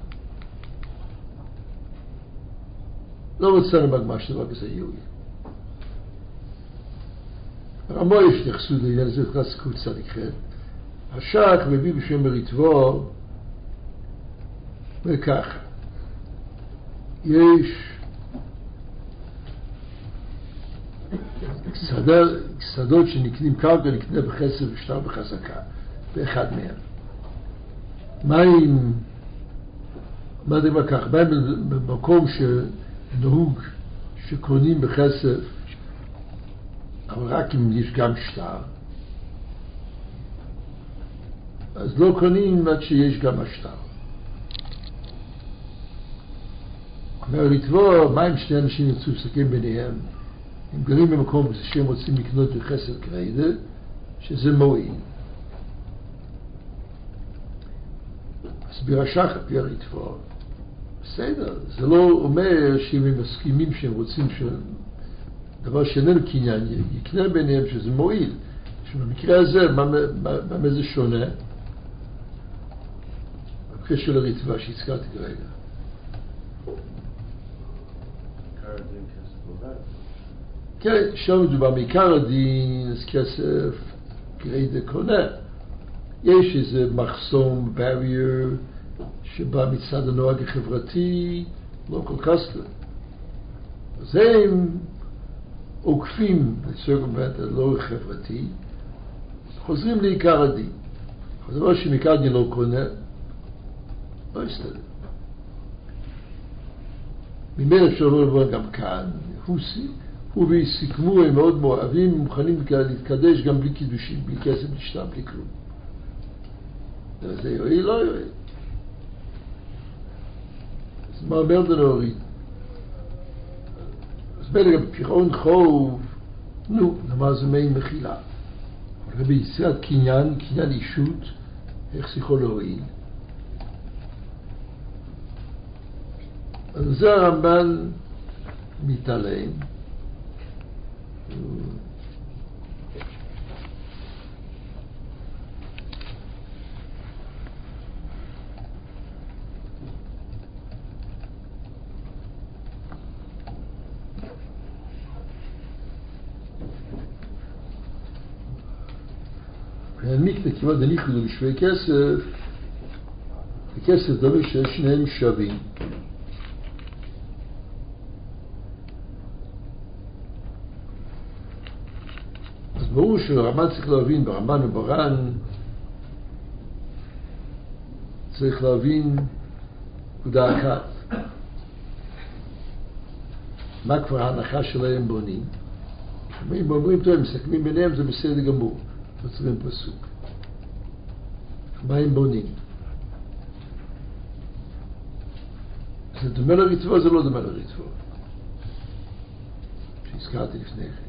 לא רוצה למגמה שדבר כזה יהוי. רמו יש התייחסות לעניין הזה, זה סיכוי צדיק חד. השח מביא בשם מריטבו, וככה. יש שדות שנקנים קרקע, נקנה בחסר ושטר בחזקה, באחד מהם. מים, מה זה מה כך? מים במקום שנהוג שקונים בכסף, אבל רק אם יש גם שטר, אז לא קונים עד שיש גם השטר. אומר לטבוע, מה אם שני אנשים ירצו לסכם ביניהם? הם גרים במקום שהם רוצים לקנות בחסר קריידה, שזה מועיל. הסביר השח על פי הריטב"א, בסדר, זה לא אומר שאם הם מסכימים שהם רוצים שדבר שאיננו קניין יקנה ביניהם שזה מועיל. שבמקרה הזה, במה זה שונה? במקרה של הריטב"א שהזכרתי כרגע. כן, שם מדובר מעיקר הדין, אז כסף גריידה קונה. יש איזה מחסום, barrier, שבא מצד הנוהג החברתי, לא כל כסף. אז הם עוקפים בצורך הלא חברתי, חוזרים לעיקר הדין. אבל דבר שמעיקר הדין לא קונה, לא יסתדר. ממילא אפשר לא לבוא גם כאן, הוא וסיכמו, הם מאוד מאוהבים, מוכנים להתקדש גם בלי קידושים, בלי כסף, בלי שטר, בלי כלום. זה יועיל, לא יועיל. אז מה אומר דנורי? אז בלגע בפירעון חוב, נו, נאמר זה מעין מחילה. אבל ביציאת קניין, קניין אישות, איך שיכול להועיל? אז זה הרמב"ן מתעלם. המקנה כמעט דניחו לשווה כסף, הכסף דומה ששניהם שווים. אז ברור שהרמב"ן צריך להבין, ברמב"ן ובר"ן צריך להבין נקודה אחת. מה כבר ההנחה שלהם בונים? אם אומרים, טוב, הם מסכמים ביניהם, זה בסדר גמור. נוצרים פסוק. מה הם בונים? זה דומה לריטב"א, זה לא דומה לריטב"א. שהזכרתי לפני כן.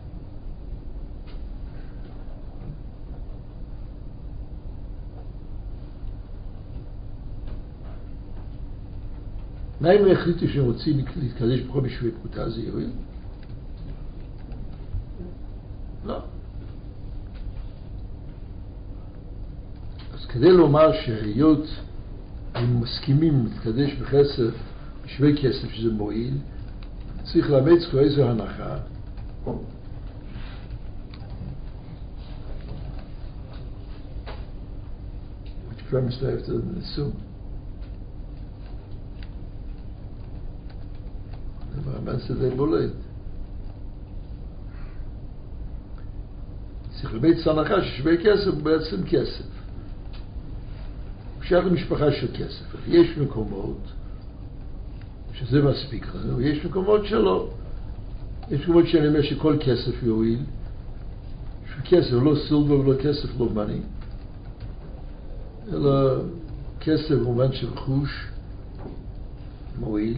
מה אם החליטו שהם רוצים להתקדש בכל בשביל פרוטה, זה יועיל? לא. אז כדי לומר שהיות הם מסכימים להתקדש בכסף, בשווה כסף שזה מועיל, צריך לאמץ כבר איזו הנחה. which premise do I have to assume? הרמב"ן זה די בולט. צריך לגבי צנחה ששווה כסף הוא בעצם כסף. הוא שייך למשפחה של כסף. יש מקומות שזה מספיק לנו, יש מקומות שלא. יש מקומות שאני אומר שכל כסף יועיל, שכסף לא סילבר ולא כסף לא מני, אלא כסף במובן של רכוש מועיל.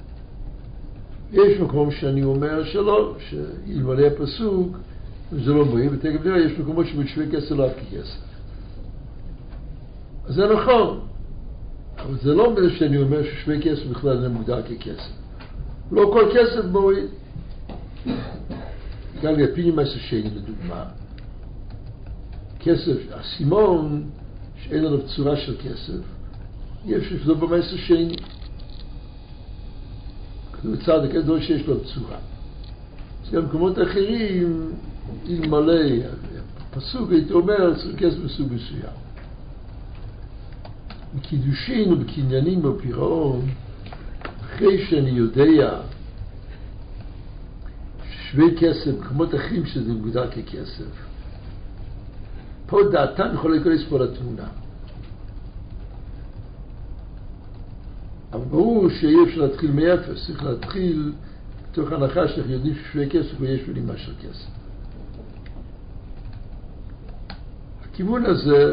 יש מקום שאני אומר שלא, שאלמלא הפסוק זה לא מועיל, ותכף נראה, יש מקומות שבשווה כסף לא אף ככסף. אז זה נכון, אבל זה לא אומר שאני אומר ששווה כסף בכלל זה מוגדר ככסף. לא כל כסף מועיל. גם לפיני מסר שני לדוגמה, כסף, הסימון שאין עליו צורה של כסף, יש לפזור במסר שני. כתוב בצד הכדור שיש לו צורה. אז גם במקומות אחרים, אלמלא הפסוק הייתי אומר, צריך כסף בסוג מסוים. בקידושין ובקניינים ובפירעון, אחרי שאני יודע ששווה כסף במקומות אחרים שזה מוגדר ככסף, פה דעתם יכול להיכנס פה לתמונה. אבל ברור שאי אפשר להתחיל מאפס, צריך להתחיל בתוך הנחה שאנחנו יודעים ששווה כסף ויש בנימה של כסף. הכיוון הזה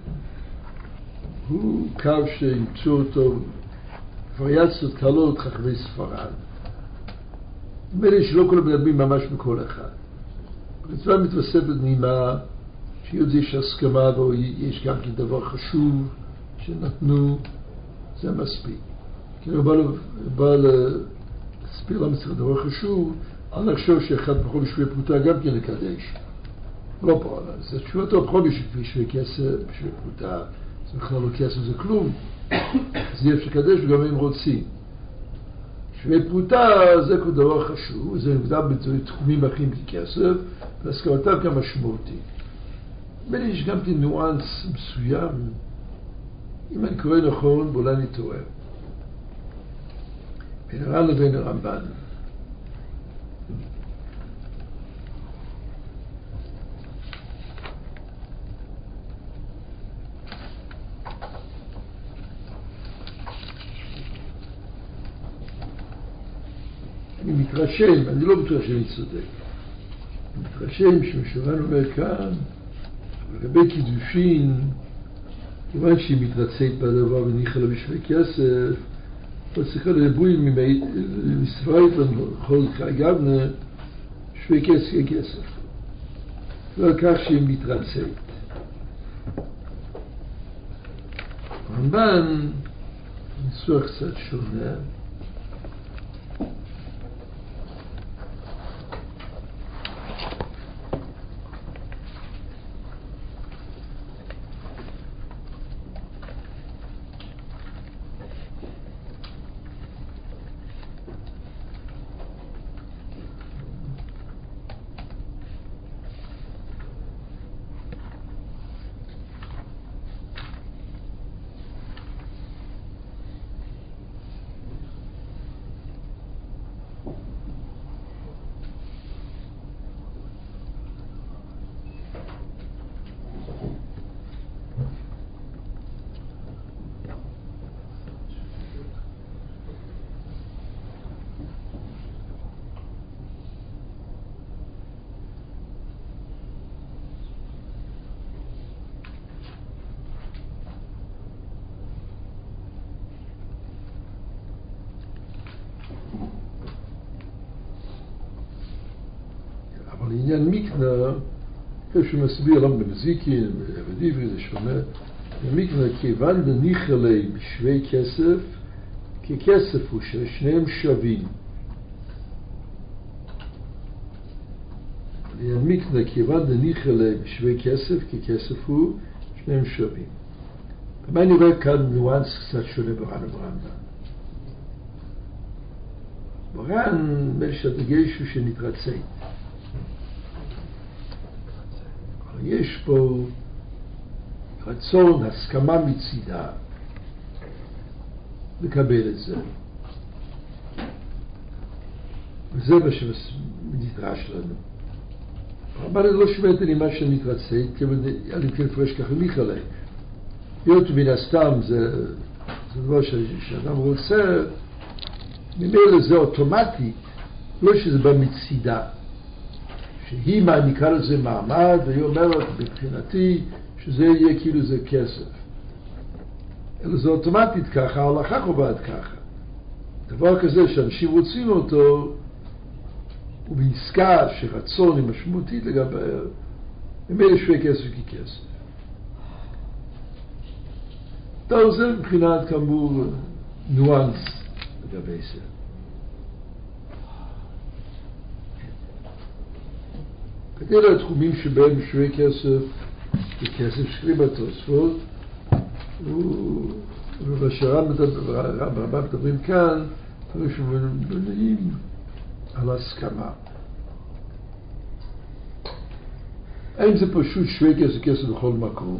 הוא קו שימצאו אותו וריאציות קלות חכמי ספרד. נדמה לי שלא כל מדברים ממש בכל אחד. בצורה מתווספת נעימה שיוד יש הסכמה ויש גם כן דבר חשוב שנתנו, זה מספיק. כי הוא בא להסביר למצוא דבר חשוב, אל נחשוב שאחד בכל שווה פרוטה גם כן לקדש. לא פה, זה תשובתו בכל שווה כסף, שווה פרוטה, זה בכלל לא כסף, זה כלום. זה יהיה שקדש וגם הם רוצים. שווה פרוטה זה כל דבר חשוב, זה נקודה בתחומים אחרים ככסף, והסכמתיו גם משמעותי. בין יש גם ניואנס מסוים, אם אני קורא נכון, בואו אני טועה. בין הר"ן לבין הרמב"ן. אני מתרשם, אני לא בטוח שאני צודק. אני מתרשם שמשורן אומר כאן, לגבי קידושין, כיוון שהיא מתרצית בדבר וניחה לה בשווה כסף, אבל צריכה לריבוי מספרית לכל חי גבנה, שווה כסף ככסף. ועל כך שהיא מתרצית. הרמב"ן, ניסוח קצת שונה, אבל לעניין מיקנה, כפי שמסביר למה במזיקין, בדיברי זה שונה, במיקנה כיוון דניחה לי בשווה כסף, ככסף הוא ששניהם שווים. לעניין מיקנה כיוון דניחה לי בשווה כסף, ככסף הוא שניהם שווים. ומה אני רואה כאן ניואנס קצת שונה בר"ן וברמב"ן. בר"ן, שהדגש הוא שנתרצית. יש פה רצון, הסכמה מצידה לקבל את זה. וזה מה שנדרש לנו. אבל לא שומעת לי מה שמתרצה, אני כן פרש ככה מיכאלי. להיות מן הסתם זה, זה דבר שאדם רוצה, ממילא זה אוטומטי, לא שזה במצידה. שהיא מעניקה לזה מעמד, והיא אומרת מבחינתי שזה יהיה כאילו זה כסף. אלא זה אוטומטית ככה, ההלכה קובעת ככה. דבר כזה שאנשים רוצים אותו, הוא בעסקה שרצון היא משמעותית לגבי, ממילא שווה כסף ככסף. טוב, זה מבחינת כאמור ניואנס לגבי זה. כדי לתחומים שבהם שווה כסף וכסף שכלי בתוספות, ובשרם ברמה מדברים כאן, דברים שבניים על הסכמה. האם זה פשוט שווה כסף כסף בכל מקום?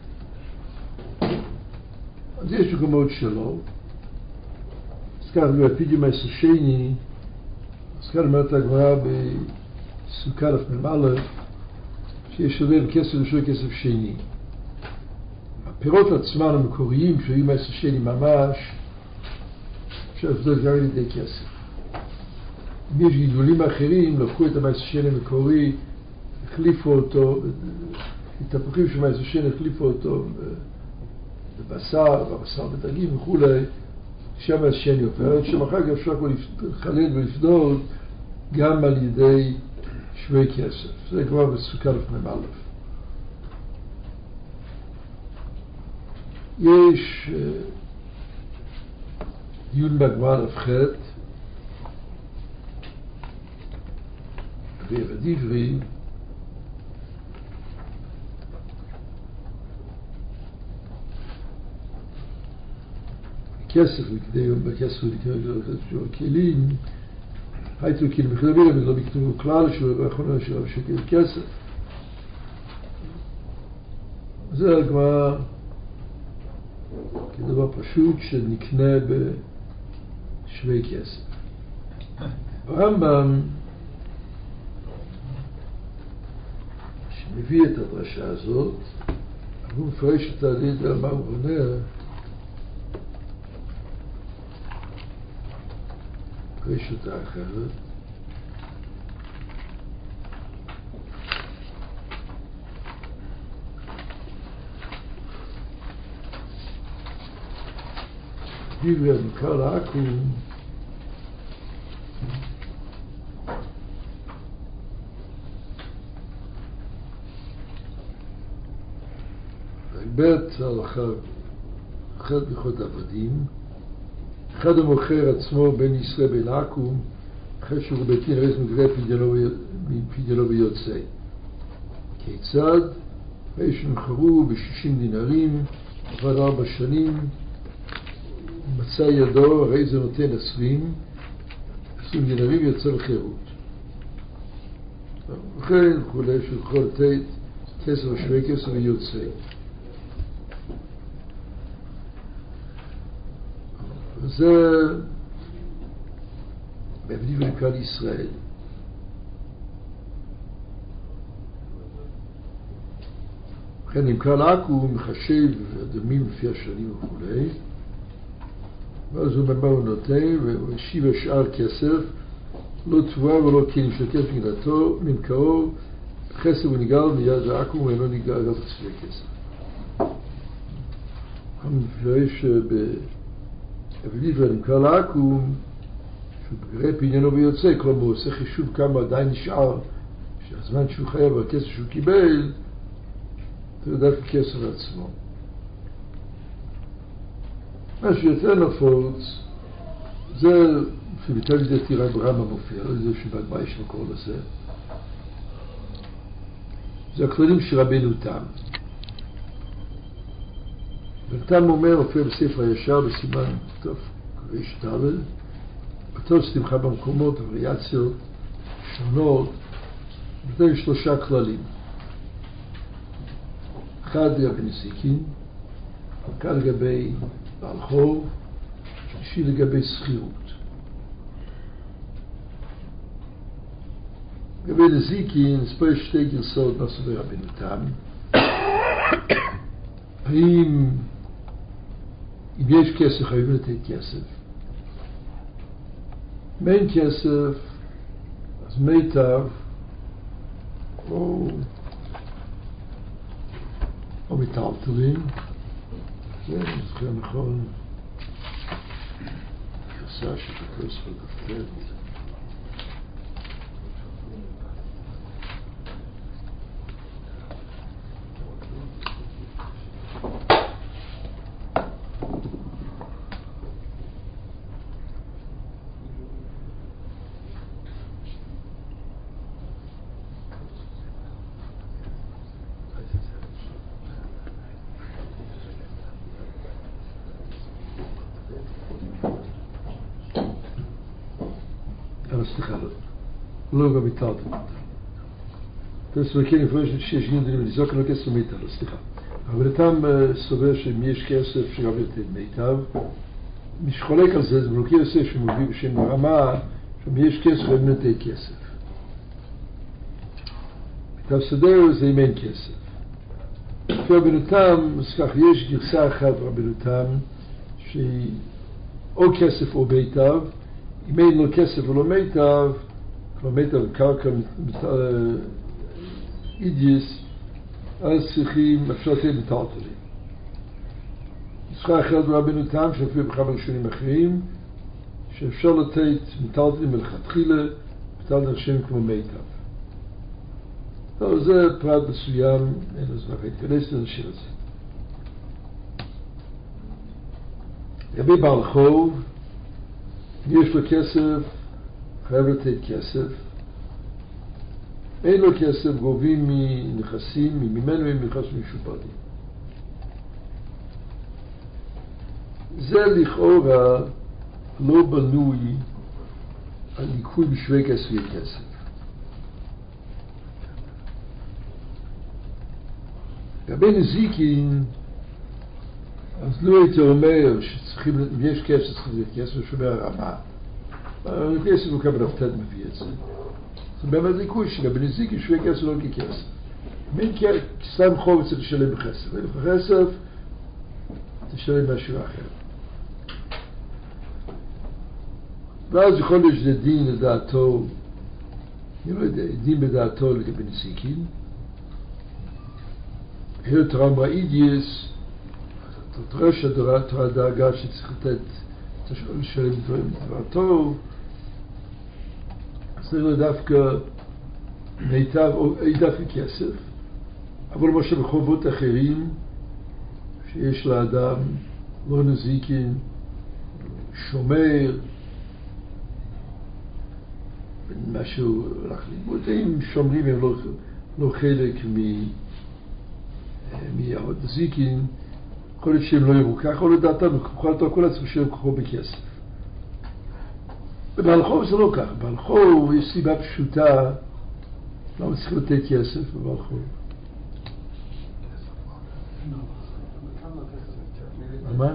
אז יש מקומות שלא. אז כך בפידיום השני, אז כאן אומרת הגמרא בסוכה לפני שיש שווה כסף ושווה כסף שני. הפירות עצמם המקוריים שהיו מעשר שני ממש, אפשר לפדות גם על ידי כסף. אם יש גידולים אחרים, לקחו את המעשר שני המקורי, החליפו אותו, התהפכים של מעשר שני החליפו אותו בבשר, בבשר בדגים וכולי, שם מעשר שני עופרת, שמחר כך אפשר כבר לחלל ולפדות גם על ידי שווה כסף. זה כבר בסוכה לפני אלף. יש דיון בגמרא נ"ח בדברי כסף וכדי בכסף וכדי כלים הייתו כאילו מחלבים אבל לא בכתובו כלל שהוא האחרונה של שקל כסף. זה הגמרא כדבר פשוט שנקנה בשווה כסף. הרמב"ם שמביא את הדרשה הזאת, הוא מפרש אותה על ידי מה הוא עונה, מפרש אותה אחרת. דברי המקרא לעכו"ם בית הלכה אחד בלכות עבדים, אחד המוכר עצמו בין ישראל בין עכו"ם אחרי שהוא בית רז מגלה פדיונו ויוצא. כיצד? אחרי שמכרו בשישים דינרים עבר ארבע שנים מצא ידו, הרי זה נותן עשרים, עשרים דינרים יוצא לחירות. וכן, וכולי, שכל תית, כסף ושווה כסף ויוצא. וזה בדברי כלל ישראל. וכן, אם כלל עכו"ם מחשב הדמים לפי השנים וכולי, ואז הוא אומר מה הוא נותן, והוא השיב השאר כסף, לא תבואה ולא כלים של כסף נגלתו, נמכרו, חסר ונגל מיד עכו"ם ואינו נגל גם בצווה כסף. המפרש בדברי נמכר לעכו"ם, שהוא בגלל פדיונו ויוצא, כלומר הוא עושה חישוב כמה עדיין נשאר, שהזמן שהוא חייב והכסף שהוא קיבל, זה דווקא כסף עצמו. מה שיותר נפוץ, זה, למיטב ידיעתי רק ברמב"ם מופיע, לא יודע שבגמרא יש מקור לזה. זה הכללים של רבנו תם. תם אומר, הופיע בספר הישר בסימן טוב, קורש ד', בתור סתימך במקומות וריאציות שונות, נותן שלושה כללים. אחד לגבי נזיקין, אחד לגבי בעל חוב, שלישי לגבי שכירות. לגבי נזיקין, אז פה יש שתי גרסאות מה סובר רבנו תם. האם אם יש כסף חייבים לתת כסף? אם אין כסף, אז מיטב או או מטלטלים. זה נזכר נכון גרסה שתקוס בגפת. סליחה, לא גם איתרתם אותה. תנסו מכן לפרש שיש גינדלים לזוק לא כסף מיטב, סליחה. אבל אתם סובר שאם יש כסף שגם לתת מיטב, מי שחולק על זה, זה מלוקי יוסף שמוביל בשם ברמה, שאם יש כסף חייבים לתת כסף. מיטב סדר זה אם אין כסף. לפי רבנותם, אז כך, יש גרסה אחת רבנותם, שהיא או כסף או מיטב, אם אין לו כסף ולא מיטב, כבר מיטב קרקע אידיס, אז צריכים, אפשר לתת מטלטלים. נוסחה אחרת ברבנו תם, שאפילו בכמה ראשונים אחרים, שאפשר לתת מטלטלים מלכתחילה, מטלטלים נחשבים כמו מיטב. טוב, זה פרט מסוים, אין לזה רק להתכנס לנשאר את זה. לגבי בעל חוב, יש לו כסף, חייב לתת כסף. אין לו כסף, גובים מנכסים, ממנו הם נכסים משופדים. זה לכאורה לא בנוי על ניקוי בשווה כסף וכסף. לגבי נזיקין, אז לא הייתי אומר שצריכים, אם יש כסף, צריכים לתת כסף, הוא שומר הרמה. הכסף הוא כמה נפתת מביא את זה. זה באמת ניקוי שגם בנזיקין שווה כסף לא ככסף. מין סתם חוב צריך לשלם בכסף. אין לך כסף, תשלם משהו אחר. ואז יכול להיות שזה דין לדעתו, אני לא יודע, דין בדעתו לגבי נזיקין. היות רם ראידיאס, אתה רואה שהתורה דאגה שצריך לתת, לשלם דברים דבר טוב, אז זה לא דווקא מיטב או דווקא כסף, אבל למשל בחובות אחרים, שיש לאדם לא נזיקין, שומר, משהו רק לימוד, אם שומרים הם לא, לא חלק מהעוד נזיקין, יכול להיות שהם לא יראו כך, או לדעתם, כוחלתו כל עצמו שלהם כוחו בכסף. ובעל חוב זה לא כך, בעל חוב יש סיבה פשוטה, למה צריכים לתת כסף בבעל חוב. מה?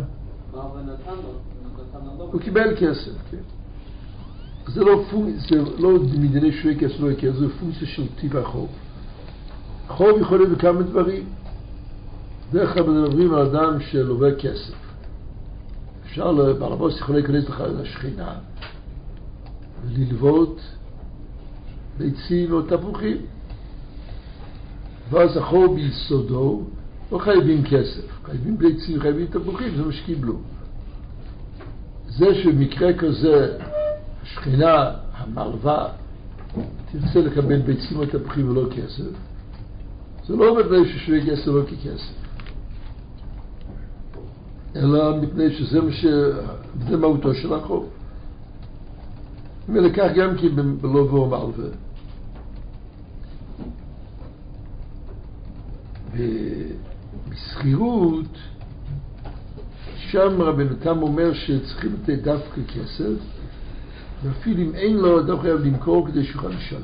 הוא קיבל כסף, כן. זה לא פונקציה, זה לא מדיני שווה כסף, לא כסף, זה פונקציה של טיב החוב. חוב יכול להיות בכמה דברים. דרך כלל מדברים על אדם שלווה כסף. אפשר לבעל הבוס יכול להיכנס לך לשכינה וללוות ביצים או תפוחים. ואז החוב ביסודו לא חייבים כסף, חייבים ביצים, חייבים תפוחים, זה מה שקיבלו. זה שבמקרה כזה השכינה, המלווה, תרצה לקבל ביצים או תפוחים ולא כסף, זה לא מפני ששווה כסף לא ככסף, אלא מפני שזה מה ש... זה מהותו של החוב. ולכך גם כי בלווה או מלווה. ובסחירות, שם רבנו תם אומר שצריכים לתת דווקא כסף, ואפילו אם אין לו, אדם חייב למכור כדי שיוכל לשלם.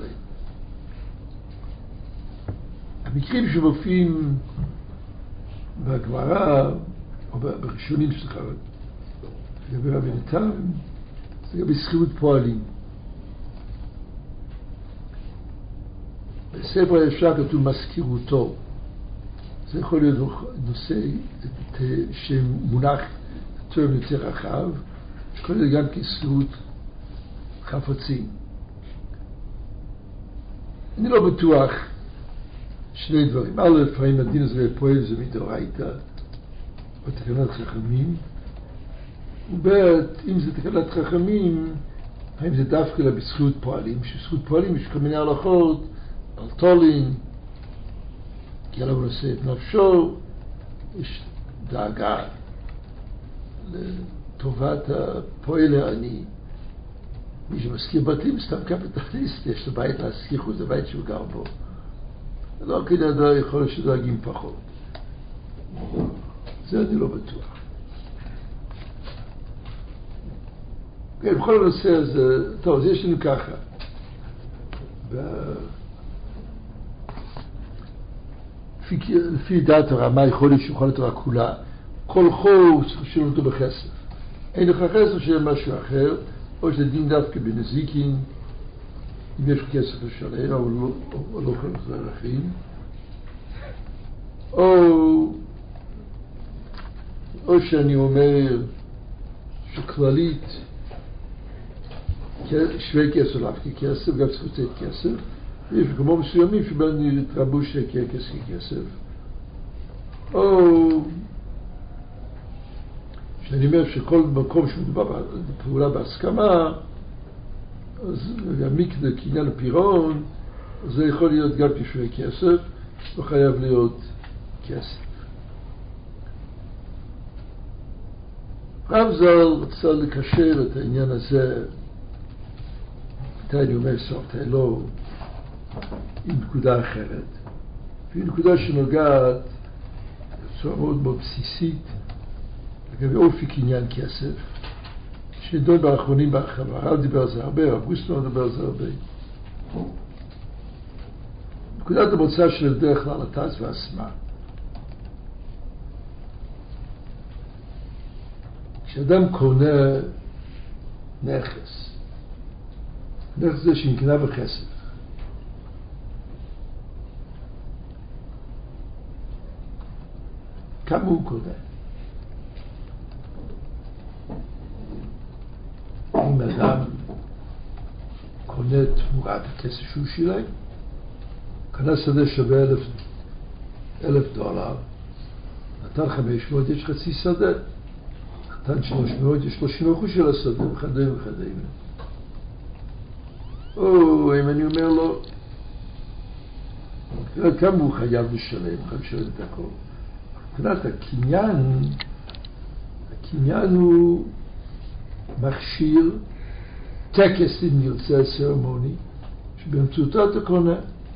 המקרים שמופיעים בגמרא, או בראשונים שלך, לגבי רבנו תם, זה גם בסחירות פועלים. בספר הישר כתוב מזכירותו. זה יכול להיות נושא שמונח יותר יותר רחב, שכולל גם כסרות חפצים. אני לא בטוח שני דברים. א', לפעמים הדין הזה פועל זה מדאורייתא, או תקנת חכמים, וב', אם זה תקנת חכמים, האם זה דווקא לה בזכות פועלים, שבזכות פועלים יש כל מיני הלכות, על תולין, כי עליו נושא את נפשו, יש דאגה לטובת הפועל העני. מי שמזכיר בתים סתם קפיטליסט, יש לו בית להזכיר חוץ לבית שהוא גר בו. לא כדי הדבר יכול להיות שדואגים פחות. זה אני לא בטוח. כן, בכל הנושא הזה, טוב, אז יש לנו ככה. לפי, לפי דעת הרמה יכול להיות שיכול לתורה כולה. כל חור צריך לשאול אותו בכסף. אין לך כסף שיהיה משהו אחר, או שזה דין דווקא בנזיקין, אם יש כסף לשלם, אבל לא, או לא יכולים לחזור אחרים. או, או שאני אומר שכללית שווה כסף לאו ככסף, גם צריך לצאת כסף, ויש כמו מסוימים שבהם נתרבו שווה כסף ככסף. או שאני אומר שכל מקום שמדובר בפעולה בהסכמה, אז המקדה כעניין הפירעון, זה יכול להיות גם כשווה כסף, לא חייב להיות כסף. רב ז"ל רצה לקשר את העניין הזה, מתי אני אומר סוף, מתי לא, עם נקודה אחרת. והיא נקודה שנוגעת בצורה מאוד מאוד בסיסית לגבי אופי קניין כסף, שנדון באחרונים בהרחבה. הרב דיבר על זה הרבה, הרב גוסטמן דיבר על זה הרבה. נקודת המוצא של דרך כלל התז והסמה. כשאדם קונה נכס, נכס זה שנקנה בכסף, כמה הוא קונה? אם אדם קונה תמורת הכסף שהוא שילם, קנה שדה שווה אלף, אלף דולר, נתן חמש מאות, יש חצי שדה, נתן שלוש מאות, יש שלושים אחוז של השדה, וכדומה וכדומה. או אם אני אומר לו, כמה הוא חייב לשלם, חייב לשלם את הכל. מבחינת הקניין, הקניין הוא מכשיר, טקס אם נרצה סרמוני, שבאמצעותו אתה קונה.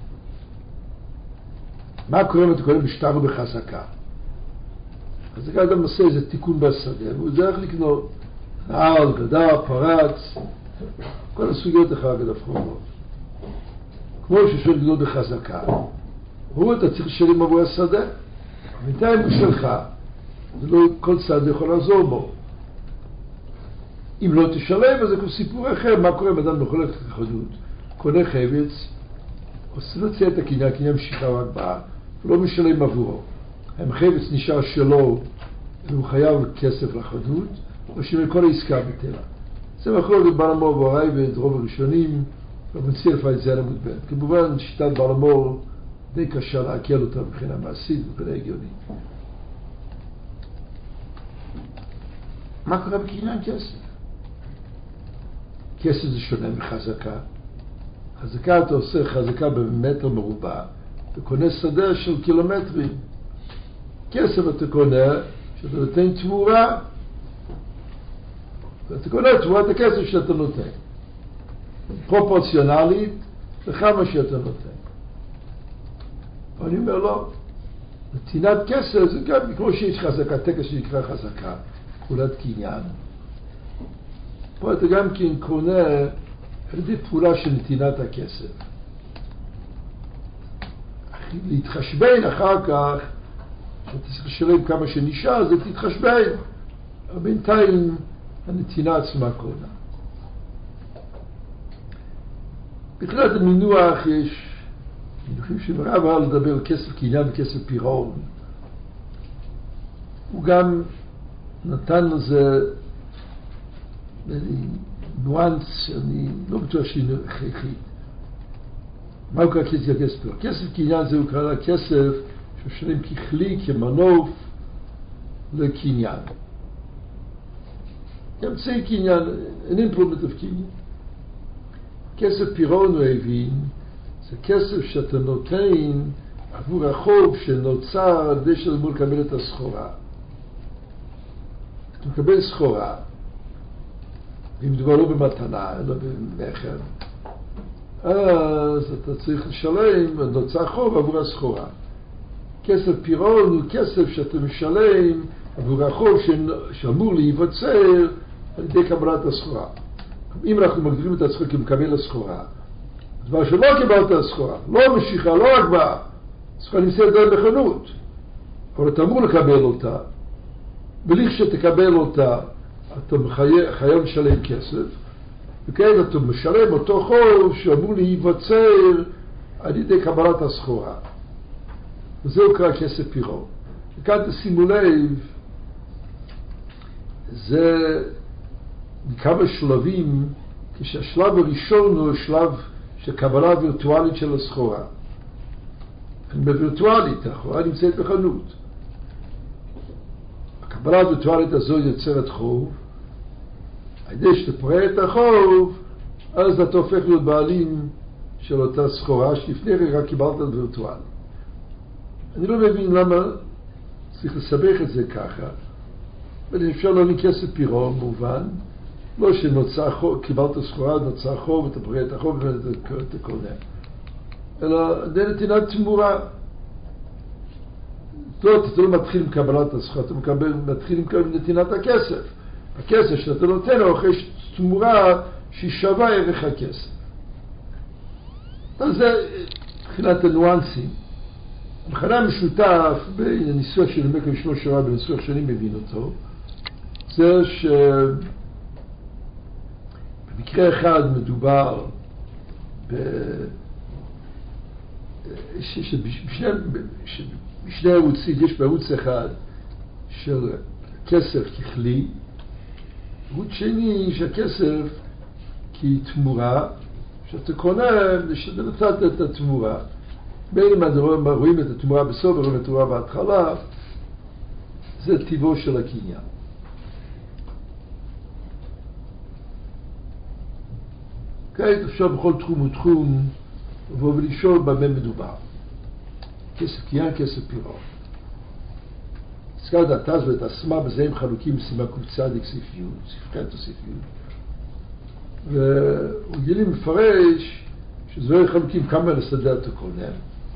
מה קורה אם אתה קונה בשטר ובחזקה? חזקה אדם עושה איזה תיקון בשדה, והוא דרך לקנות נעל, גדר, פרץ, כל הסוגיות אחר כך הפכות. כמו ששואל גדול בחזקה, הוא אתה צריך לשלם עבור השדה, בינתיים הוא שלך, זה לא כל צד יכול לעזור בו. אם לא תשלם, אז זה כמו סיפור אחר. מה קורה אם אדם מחולק לחנות, קונה חבץ, עושה לצאת את הקניין, הקניין משיכה רק באה, ולא משלם עבורו. אם חבץ נשאר שלו, והוא חייב כסף לחנות, או שמכל העסקה בטלה. זה יכול להיות בעל המור והוראי ודרוב הראשונים, ומציע לפעמים את זה על המודבן. כמובן, שיטת בעל המור די קשה להקל אותה מבחינה מעשית ובחינה הגיונית. מה קורה בקניין כסף? כסף זה שונה מחזקה. חזקה אתה עושה חזקה במטר מרובע, וקונה שדה של קילומטרים. כסף אתה קונה, שאתה נותן תמורה, ואתה קונה תמורת הכסף שאתה נותן. פרופורציונלית לכמה שאתה נותן. אני אומר לו, נתינת כסף זה גם כמו שיש חזקה, טקס שנקרא חזקה, פעולת קניין. פה אתה גם כן קונה על ידי פעולה של נתינת הכסף. להתחשבן אחר כך, שאתה צריך לשלם כמה שנשאר, זה תתחשבן. אבל בינתיים הנתינה עצמה קונה. בתחילת המינוח יש אני חושב שמרב היה לדבר על כסף קניין וכסף פירעון. הוא גם נתן לזה ניואנס שאני לא בטוח שהיא הכרחית. מה הוא קרא כסף כסף פירעון? כסף קניין זה הוא קרא כסף שמשלם ככלי, כמנוף לקניין. אמצעי קניין, an implement of קניין. כסף פירעון הוא הבין, זה כסף שאתה נותן עבור החוב שנוצר על ידי שאתה אמור לקבל את הסחורה. אתה מקבל סחורה, אם דבר לא במתנה, אלא במחר, אז אתה צריך לשלם, נוצר חוב עבור הסחורה. כסף פירעון הוא כסף שאתה משלם עבור החוב שאמור להיווצר על ידי קבלת הסחורה. אם אנחנו מגדירים את הסחורה כמקבל הסחורה, דבר שלא קיבלת הסחורה, לא משיכה, לא הגבהה, הסחורה נמצאת די בחנות, אבל אתה אמור לקבל אותה, ולכשתקבל אותה, אתה חייב לשלם כסף, וכעת אתה משלם אותו חוב שאמור להיווצר על ידי קבלת הסחורה. וזהו קרא כסף פירעון. וכאן תשימו לב, זה כמה שלבים, כשהשלב הראשון הוא השלב של קבלה וירטואלית של הסחורה. בווירטואלית, הסחורה נמצאת בחנות. הקבלה הווירטואלית הזו יוצרת חוב, על ידי שאתה פורע את החוב, אז אתה הופך להיות בעלים של אותה סחורה, שלפני רק קיבלת את וירטואלית. אני לא מבין למה צריך לסבך את זה ככה, אבל אפשר להבין כסף פירעון מובן, לא שנוצר חוב, קיבלת סחורה, נוצר חוב, אתה פורע את החוב ואתה קונה, אלא זה נתינת תמורה. לא, אתה לא מתחיל עם קבלת הסחורה, אתה מקבל, מתחיל עם נתינת הכסף. הכסף שאתה נותן הוא אחרי תמורה שהיא שווה ערך הכסף. אז זה מבחינת הניואנסים. המכנה המשותף בין הניסוח של עמק המשנה שורה בניסוח שאני מבין אותו, זה שבמקרה אחד מדובר ב... שבשני ערוצים, יש בערוץ אחד של כסף ככלי, ערוץ שני שהכסף כתמורה, שאתה קונה שאתה נתת את התמורה, בין אם אנחנו רואים את התמורה בסוף ורואים את התמורה בהתחלה, זה טבעו של הקניין. כעת אפשר בכל תחום ותחום לבוא ולשאול במה מדובר. כסף קניין, כסף פירעון. הזכרת התז ואת הסמה בזה הם חלוקים בסימן קצ"ד סעיף י', סעיף ח' וסעיף י'. והוא גילים מפרש שזה לא חלוקים כמה לסדר את הקונה.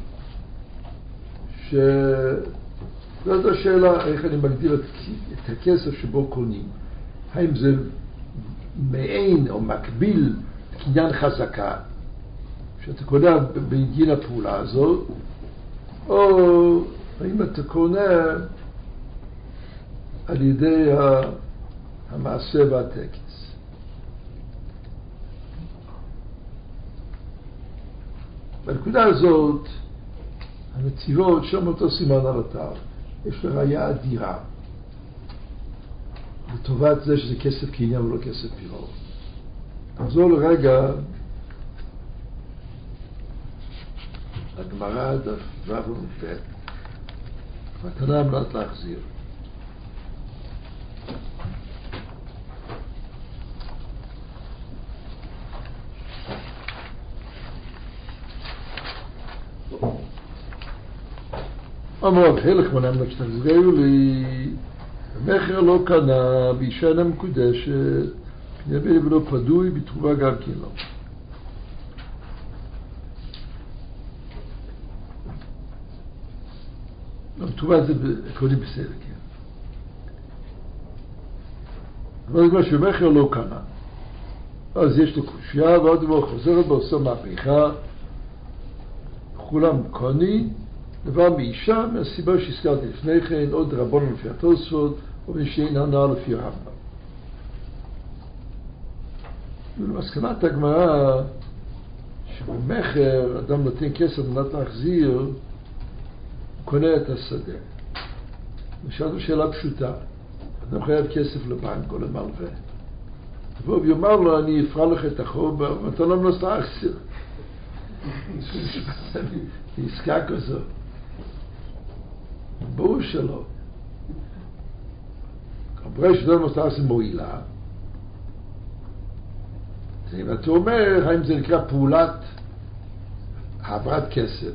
שזאת השאלה איך אני מגדיר את, את הכסף שבו קונים. האם זה מעין או מקביל קניין חזקה שאתה קונה בגין הפעולה הזאת, או האם אתה קונה על ידי המעשה והטקס. בנקודה הזאת הנציבות שם אותו סימן על אתר, יש לראיה אדירה לטובת זה שזה כסף קניין ולא כסף פירעון. נחזור לרגע הגמרא דף ו' עמוד ב', מתנה על מנת להחזיר. אמרו, חלק מנם כשתחזירו לי, המחר לא קנה, בישנה מקודשת, פניה ולא פדוי, בתרובה גם כן לא. בתרובה זה קודם בסדר, כן. אבל כמו שמחר לא קנה, אז יש לו קושיה, ועוד דבר חוזרת ועושה מהפכה, כולם קוני, דבר מאישה, מהסיבה שהזכרתי לפני כן, עוד רבון לפי התוספות, או שאין הנאה לפי הרמב"ם. ולמסקנת הגמרא, במחר, אדם נותן כסף מנת להחזיר, הוא קונה את השדה. נשאלת שאלה פשוטה, אדם חייב כסף לבנק או למלווה. ובוא ויאמר לו, אני אפרע לך את החוב, ואתה לא מנסה להחזיר. זה עסקה כזו. ברור שלא. ברגע שאתה לא מנסה להחזיר מועילה, אם אתה אומר, האם זה נקרא פעולת העברת כסף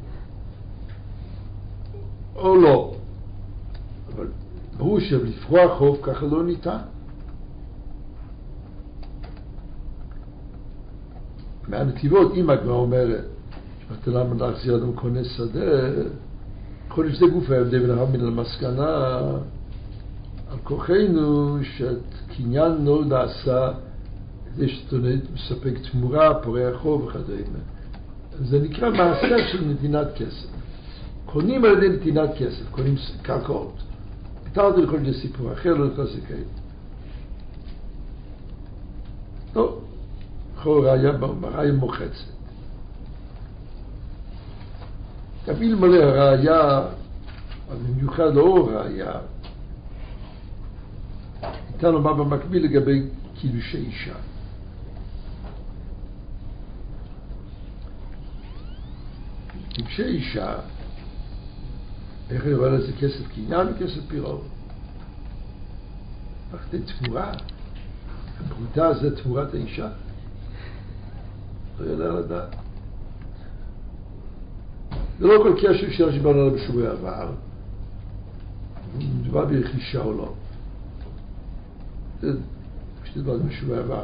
או לא, אבל ברור שלפרוע חוב ככה לא ניתן. מהנתיבות, אם הגמרא אומרת שאתה למה להחזיר אדם קונה שדה, יכול להיות שזה גוף ההבדל בין הרב מן המסקנה על כוחנו שקניין נולד עשה יש תונית מספק תמורה, פורע חוב וכדומה. זה נקרא מעשה של נתינת כסף. קונים על ידי נתינת כסף, קונים קרקעות. פתרתי לכל זה סיפור אחר, לא נכנס לכאלה. טוב, כל ראיה, ראיה מוחצת. גם אלמלא הראיה, במיוחד לאור ראיה, ניתן לומר במקביל לגבי קידושי אישה. קידושי אישה, איך אני רואה לזה כסף קניין וכסף פירעון? אך זה תמורה. הפרוטה זה תמורת האישה. לא יודע לדעת. זה לא כל קשר שאלה שבאנו עליו בשבועי עבר. מדובר ברכישה או לא. זה שתדבר בשבועי עבר.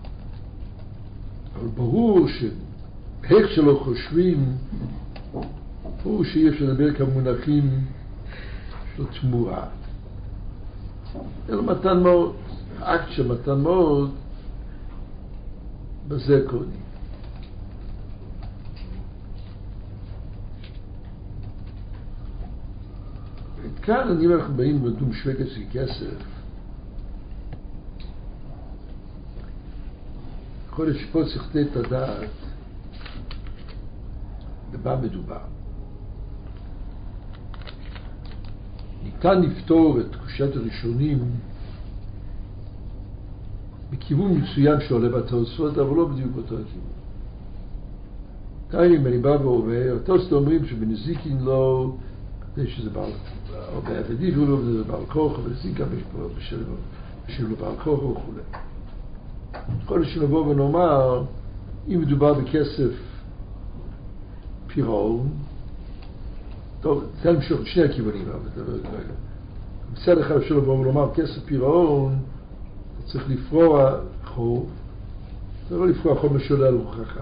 אבל ברור שאיך שלא חושבים, ברור שיש לדבר כמונחים של תמורה. אלא מתן מאוד, אקט של מתן מאוד, בזה קונים. כאן אני אומר, אנחנו באים לדום שווקת של כסף. יכול להיות שפה צריך לתת את הדעת במה מדובר. ניתן לפתור את תחושת הראשונים בכיוון מסוים שעולה בתוספות, אבל לא בדיוק באותו הכיוון. כאן אם אני בא ואומר, התוספות אומרים שבנזיקין לא, שזה בעל, או בעבדיף הוא לא, זה בעל כוח, אבל נזיקין גם יש פה בשביל לו בעל כוח וכו'. יכול להיות שנבוא ונאמר, אם מדובר בכסף פירעון, טוב, תן למשוך שני הכיוונים, מצד אחד אפשר לבוא ולומר, כסף פירעון, צריך לפרוע חוב, זה לא לפרוע חוב משולל הוכחה.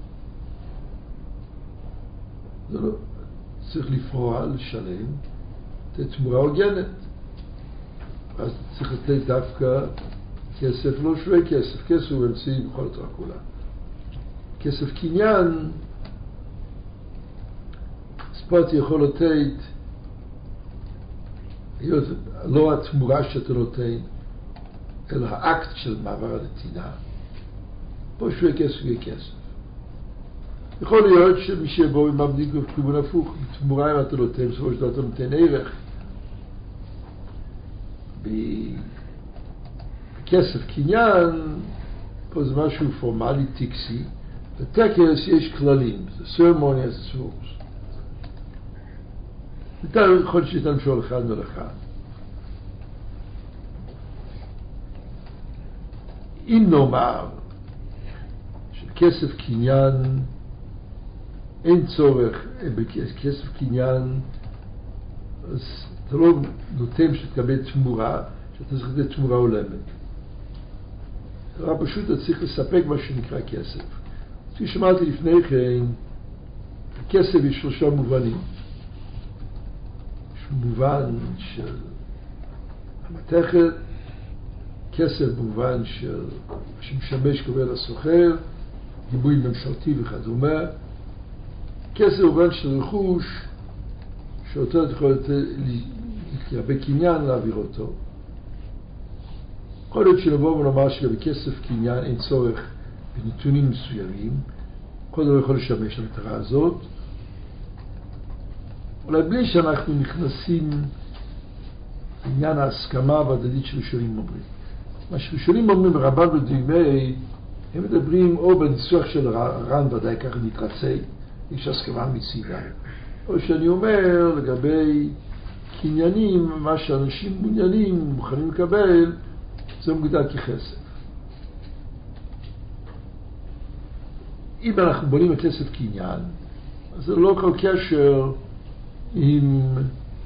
זה לא, צריך לפרוע, לשלם, לתת תמורה הוגנת. אז צריך לתת דווקא כסף, לא שווה כסף, כסף הוא אמצעי בכל התורה כולה. כסף קניין, ספורט יכול לתת, לא התמורה שאתה נותן, אלא האקט של מעבר הנתינה. פה שווה כסף שווה כסף. יכול להיות שמי שיבוא עם מבדיק בכיוון הפוך, בתמורה אם אתה נותן, בסופו של דבר אתה נותן ערך. בכסף קניין, פה זה משהו פורמלי, טקסי. בטקס יש כללים, זה ceremonious rules. יכול להיות שאתה משול אחד ולאחד. אם נאמר שכסף קניין אין צורך בכסף קניין, אז אתה לא נותן שתקבל תמורה, שאתה צריך לתת תמורה הולמת. רק פשוט אתה צריך לספק מה שנקרא כסף. כפי שמעתי לפני כן, הכסף יש שלושה מובנים. יש מובן של המתכת, כסף במובן של שמשמש קבל הסוחר, גיבוי ממשלתי וכדומה, כסף במובן של רכוש, שאותו אתה יכול לקרבי קניין להעביר אותו. יכול להיות שנבוא ונאמר שבכסף קניין אין צורך בנתונים מסוימים, כל דבר יכול לשמש למטרה הזאת. אולי בלי שאנחנו נכנסים לעניין ההסכמה והדדית שראשונים אומרים. מה שראשונים אומרים ברמב"ן ודימי, הם מדברים או בניסוח של ר"ן, ודאי ככה נתרצה, יש הסכמה מצידה. או שאני אומר לגבי קניינים, מה שאנשים מעוניינים, מוכנים לקבל, זה מוגדר ככסף. אם אנחנו בונים הכסף קניין, אז זה לא כל קשר עם,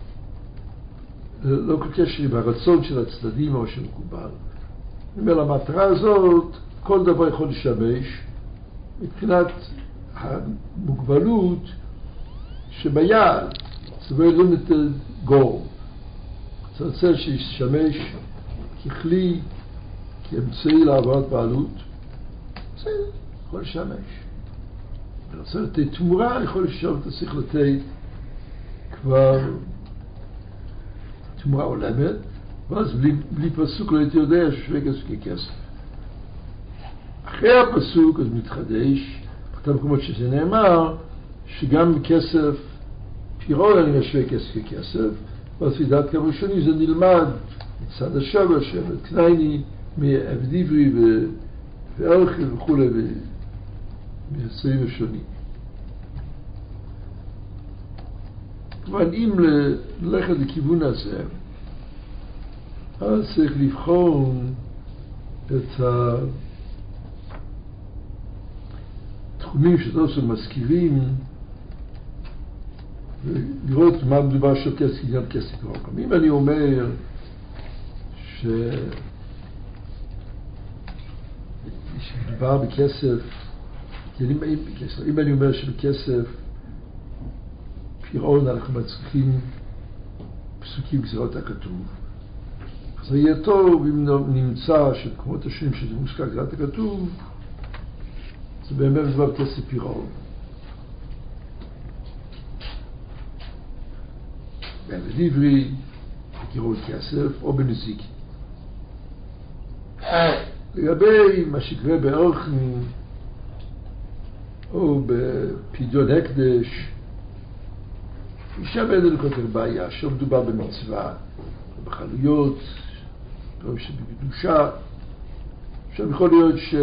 לא כל קשר עם הרצון של הצדדים או שמקובל. אומר, למטרה הזאת, כל דבר יכול לשמש, מבחינת המוגבלות שביד, זה very limited goal. זה רוצה שישמש ככלי, כאמצעי להעברת בעלות, זה יכול לשמש. אני רוצה לתת תמורה, אני יכול לשאול, אתה צריך לתת כבר תמורה עולמת, ואז בלי, בלי פסוק לא הייתי יודע ששווה כסף ככסף. אחרי הפסוק אז מתחדש, באותם מקומות שזה נאמר, שגם כסף פירון אני משווה כסף ככסף, ואז וידעת כמה שני זה נלמד מצד השבר, שבט קנייני, מעבד עברי וערכי וכו' מהסעים השונים. כמובן, אם ללכת לכיוון הזה, אז צריך לבחון את התחומים שתוספות מזכירים ולראות מה מדובר של כסף קניין כסף פירון. אם אני אומר ש... שמדובר בכסף, אם, אם אני אומר שבכסף פירון אנחנו מצריכים פסוקים גזירות הכתוב, אז יהיה טוב אם נמצא שבקומות השונים שזה מוזכר גזירת הכתוב, זה באמת מדובר בכסף פירון. בעבד עברי, בגירעון כסף או בנזיקין. לגבי מה שקורה באורחן או בפדיון הקדש, שם אין לנו יותר בעיה, שם מדובר במצווה, בחלויות, דברים שבקדושה. שם יכול להיות ש...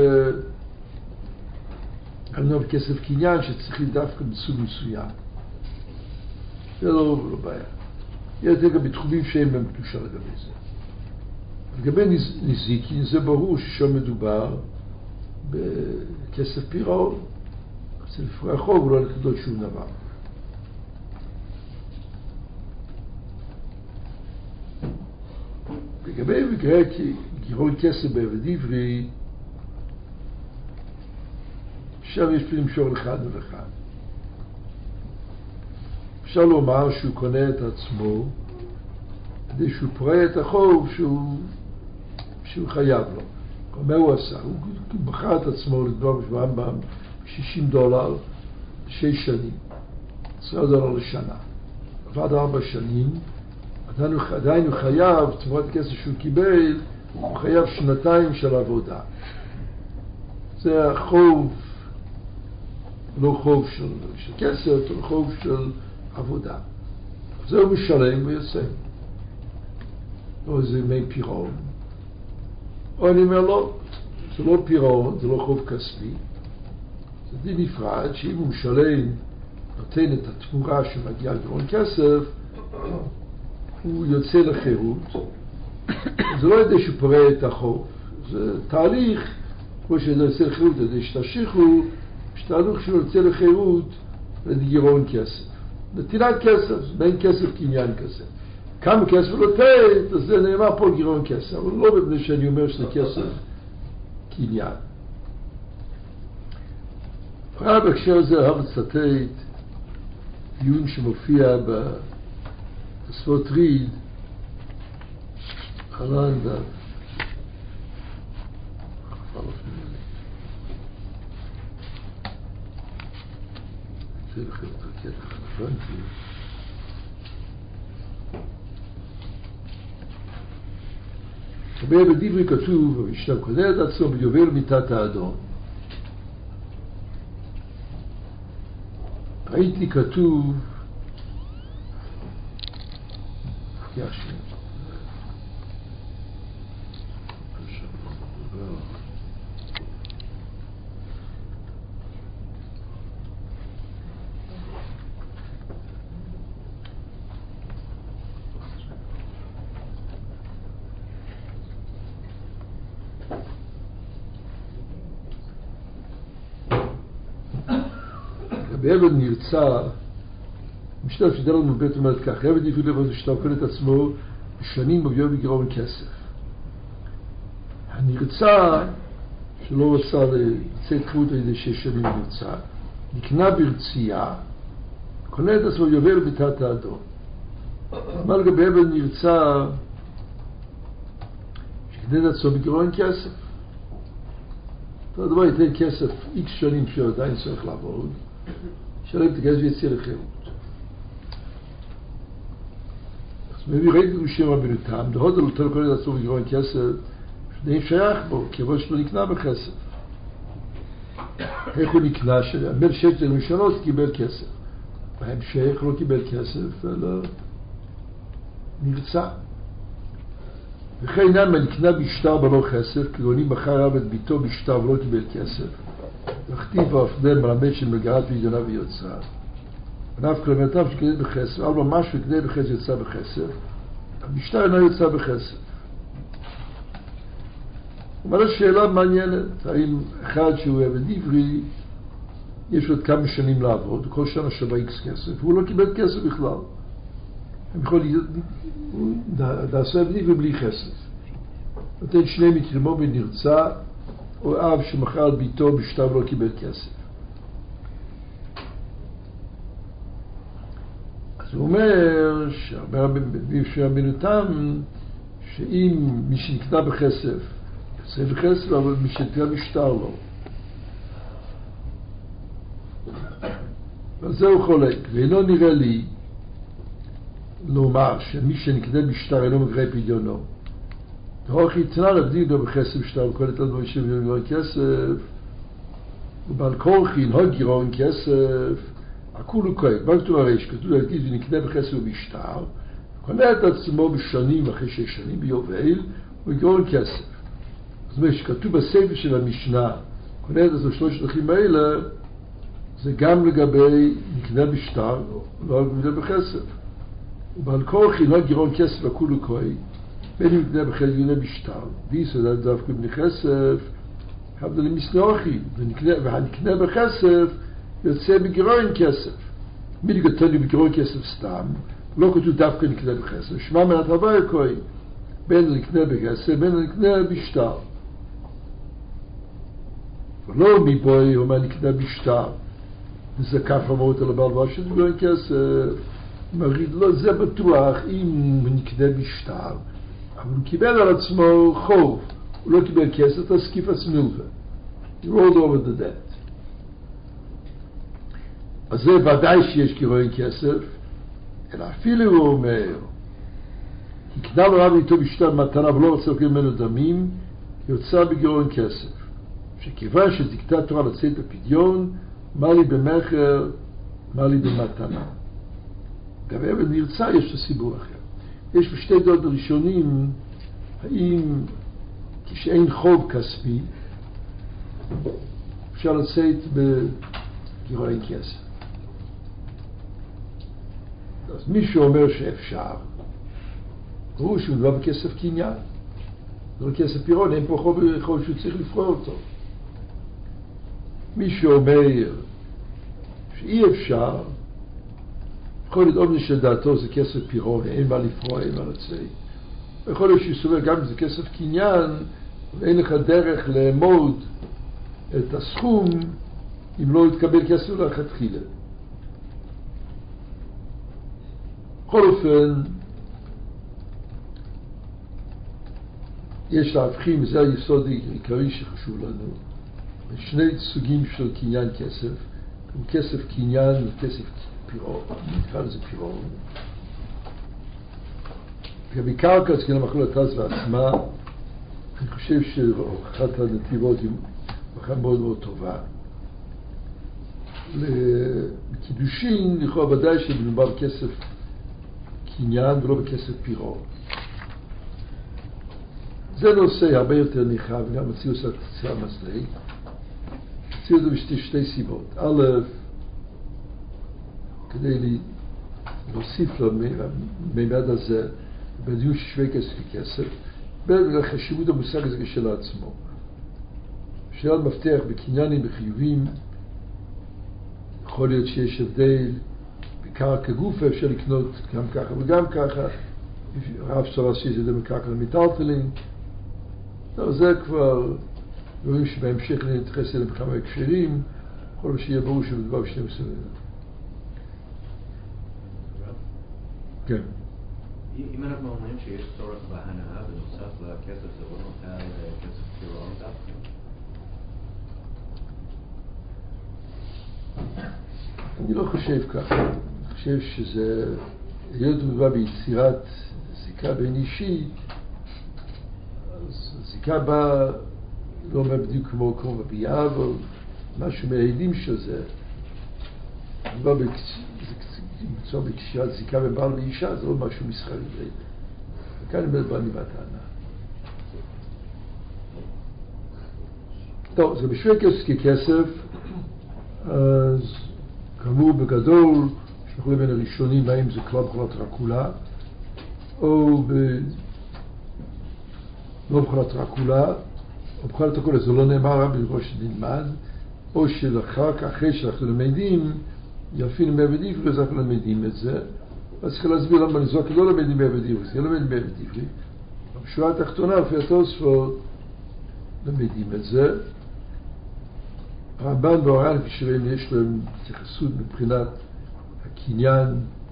אני אומר כסף קניין שצריכים דווקא בסוג מסוים. זה לא, לא בעיה. יש גם בתחומים שהם הם קדושה לגבי זה. לגבי נזיקין, זה ברור ששם מדובר בכסף פירעון. זה לפרעי חוב, ולא לקדות שום דבר. לגבי מקרה גירעון כסף בעבד עברי, שם יש פה למשור לכאן ולכאן. אפשר לומר שהוא קונה את עצמו כדי שהוא פורע את החוב שהוא, שהוא חייב לו. מה הוא עשה? הוא בחר את עצמו לדבר בשבועם ב-שישים דולר שש שנים, עשרה דולר לשנה. עבד ארבע שנים, עדיין, עדיין הוא חייב, תמורת הכסף שהוא קיבל, הוא חייב שנתיים של עבודה. זה החוב, לא חוב של, של כסף, אלא חוב של עבודה. זה הוא משלם ויוצא. או זה מי פירעון. או אני אומר לא, זה לא פירעון, זה לא חוב כספי. זה דין נפרד שאם הוא משלם, נותן את התמורה שמגיעה לגירעון כסף, הוא יוצא לחירות. זה לא ידע שהוא פורע את החוב. זה תהליך, כמו שזה יוצא לחירות, ידע שתשיכו, שתהליך שהוא יוצא לחירות לגירעון כסף. נתינת כסף, בין כסף קניין כסף. כמה כסף הוא נותן, אז זה נאמר פה גירעון כסף, אבל לא בפני שאני אומר שזה כסף קניין. פרעה בהקשר הזה אהב לצטט דיון שמופיע בספות ריד, חלן דף. זה לכם את הקטע חלפנתי. בעבד עברי כתוב, המשנה קונה את עצמו ביובל מיתת האדון. ראיתי כתוב, יחשב, בעבד נרצה, משתף שדל לנו בית אומרת כך, עבד יפעיל לבד ושתבחן את עצמו בשנים מביאו בגירעון כסף. הנרצה שלא רוצה לצאת חירות על ידי שש שנים נרצה, נקנה ברצייה, קונה את עצמו יובל בתת האדום. אמר לגבי עבד נרצה שקנה את עצמו בגירעון כסף. אותו הדבר ייתן כסף איקס שנים שעדיין צריך לעבוד, שלם את הכסף ויציע לחירות. אז מביא ראיתי גרושים רבינו תם, דהוד על אותו לקונה את עצמו בגירעון כסף, שדי שייך בו, כי הראש שלו נקנה בכסף. איך הוא נקנה? שאמר שש שנים ראשונות קיבל כסף. בהמשך לא קיבל כסף, אלא נרצה. וכן נמה נקנה בשטר בלא כסף, כגוני מכר עבד ביתו בשטר ולא קיבל כסף. תכתיב האפדם מלמד של מגרת וידיונה ויוצאה. ונף כלמתם שקנה בכסף, אבל ממש שקנה בכסף יוצא בכסף. המשטר אינו יוצא בכסף. אבל השאלה מעניינת, האם אחד שהוא עבד עברי, יש לו עוד כמה שנים לעבוד, כל שנה שווה איקס כסף, והוא לא קיבל כסף בכלל. הם יכולים לעשות עבד עברי בלי כסף. נותן שני מקרים, או בנרצה, או אב שמכר את ביתו בשטר ולא קיבל כסף. אז הוא אומר, שאומר רבינו תם, שאם מי שנקנה בכסף, יוצא בכסף, אבל מי שנקנה בשטר לא. ועל זה הוא חולק, ואינו נראה לי לומר שמי שנקנה בשטר אינו מגרה פדיונו. דהוך יתנה לבדיד לו בכסף בשטר, וכל את הדברים שבדיון גירעון כסף, ובעל כורחי ינהוג גירעון כסף, הכולו כהן. מה כתוב הרי שכתוב להגיד ונקנה בכסף ובשטר, קונה את עצמו בשנים אחרי שש שנים ביובל, וגירעון כסף. זאת אומרת שכתוב בספר של המשנה, קונה את עצמו שלוש דרכים האלה, זה גם לגבי נקנה בשטר, לא נקנה בכסף. ובעל כורחי ינהוג גירעון כסף, הכולו כהן, בין אם נקנה בכסף ונקנה בשטר, ויסוד דווקא בני כסף, הבדל מסנוחי, והנקנה בכסף יוצא בגירעון כסף. מי נקטן לי בגירעון כסף סתם, לא כתוב דווקא נקנה בכסף, שמע מנת הווי כהן, בין נקנה בכסף, בין נקנה בשטר. ולא מבוי אומר נקנה בשטר, וזה כך אמרות על הבעל דבר של גירעון כסף, מגיד לא, זה בטוח אם נקנה בשטר, אבל הוא קיבל על עצמו חוב, הוא לא קיבל כסף, אז סקיף הסנובה. He rolled over the debt. אז זה ודאי שיש גירעון כסף, אלא אפילו הוא אומר, הקנה לו רבי איתו בשטר מתנה ולא רוצה לקבל ממנו דמים, יוצא בגירעון כסף. שכיוון שזיקתה תורה לצאת בפדיון, מה לי במחר, מה לי במתנה. גם עבד נרצה יש לו סיבור אחר. יש בשתי דעות ראשונים, האם כשאין חוב כספי, אפשר לצאת בגירעון כסף. אז מישהו אומר שאפשר, הוא שהוא דבר בכסף קניין, זה לא כסף פירון, אין פה חוב, חוב שהוא צריך לפרוע אותו. מישהו אומר שאי אפשר, יכול להיות אומני של דעתו זה כסף פירון, אין מה לפרוע, אין מה לצאת. יכול להיות שהוא סובר גם אם זה כסף קניין, ואין לך דרך לעמוד את הסכום אם לא יתקבל כסף לכתחילה. בכל אופן, יש להבחין, וזה היסוד העיקרי שחשוב לנו, שני סוגים של קניין כסף, כסף קניין וכסף פירון, נקרא לזה פירון. ובעיקר כזה קניין מחול התז ועצמה, אני חושב שאחת הנתיבות היא מחר מאוד מאוד טובה. לקידושין, לכאורה ודאי שמדובר בכסף קניין ולא בכסף פירעון. זה נושא הרבה יותר ניחא, וגם מציאו עושה קצר מסלג. מציאו את זה בשתי שתי סיבות. א', כדי להוסיף למימד הזה, בדיון ששווה כסף ככסף, בגלל חשיבות המושג הזה כשלעצמו. שאלה מפתח בקניינים, בחיובים, יכול להיות שיש הבדל, בקרקע גופה אפשר לקנות גם ככה וגם ככה, רב סורה שיש את זה בקרקע למיטלטלין, לא, זה כבר דברים שבהמשך נתייחס אליהם בכמה הקשרים, כל מה שיהיה ברור שמדובר בשני מסוימים. כן. אם אנחנו אומרים שיש צורך בהנאה בנוסף לכסף, זה לא נותן כסף פירעון דווקא? אני לא חושב ככה. אני חושב שזה, היות מדובר ביצירת זיקה בין אישי, אז הזיקה באה, לא אומר בדיוק כמו קרוב הביאה, אבל משהו מהעדים של זה. מדובר בקצוע בקשירת זיקה בין בעל ואישה, זה לא משהו מסחרי. וכאן אני מדבר לי בטענה. טוב, זה בשביל כסף ככסף, אז כאמור בגדול, שאנחנו לבין הראשונים, האם זה כבר בחולת רקולה, או ב... לא בחולת רקולה, או בחולת רקולה, זה לא נאמר רב בראש נלמד, או שלאחר כך, אחרי שאנחנו למדים, יפין מעבד עברי, אז אנחנו למדים את זה, אז צריך להסביר למה נזרוק, לא למדים מעבד עברי, זה לא למדים מעבד עברי. בשורה התחתונה, לפי התוספות, למדים את זה. הרמב"ן והאורן, כפי שראינו, יש להם התייחסות מבחינת הקניין,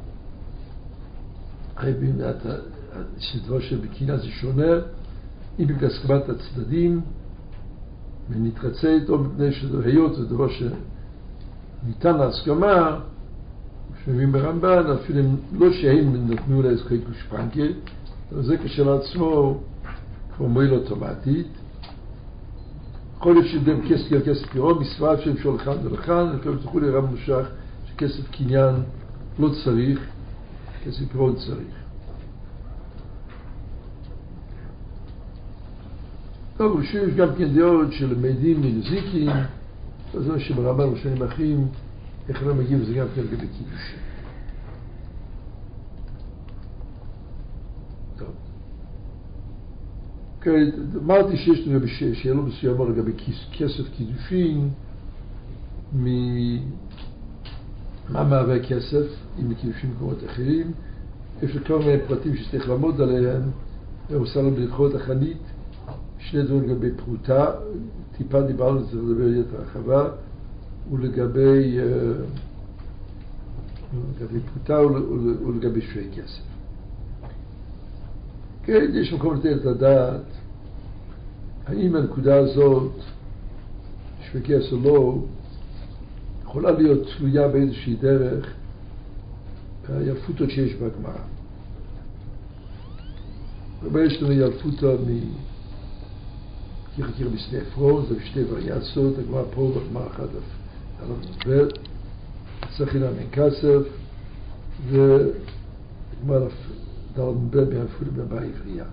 שדבר שבקניין זה שונה, אם בהסכמת הצדדים, ונתרצה איתו מפני שהיות זה דבר שניתן להסכמה, שמבין ברמב"ן, אפילו לא שהם נתנו לה זכות גושפנקה, אבל זה כשלעצמו כבר מועיל אוטומטית. יכול להיות שדם כסף כסף פירעון, מספר שאפשר לכאן ולכאן, וכאן תוכלו לרב מושך שכסף קניין לא צריך, כסף פירעון צריך. טוב, ושוב יש גם כן דעות של מידים מנזיקים, זה מה שברמב"ן בשנים אחרים, איך לא מגיעים וזה גם כן לגבי קידושים. טוב. אמרתי שיש לנו שאלה מסוימה לגבי כסף קידושין, מה מהווה כסף, אם מקידושין במקומות אחרים. יש לו כמה מיני פרטים שצריך לעמוד עליהם, הוא עושה לנו בלכות החנית, שני דברים לגבי פרוטה, טיפה דיברנו על זה לדבר יותר רחבה, ולגבי לגבי פרוטה ולגבי שווי כסף. כן, יש מקום לתת את הדעת, האם הנקודה הזאת, שווי כסף או לא, יכולה להיות תלויה באיזושהי דרך, היפותות שיש בגמרא. ויש לנו יפותות מ... כי חקיר בשני אפרון, זה בשתי וריאציות, הגמרא פה בגמרא אחת על המדבר, צריכים להאמין כסף, והגמרא דל המדבר בהפות בבא עברייה.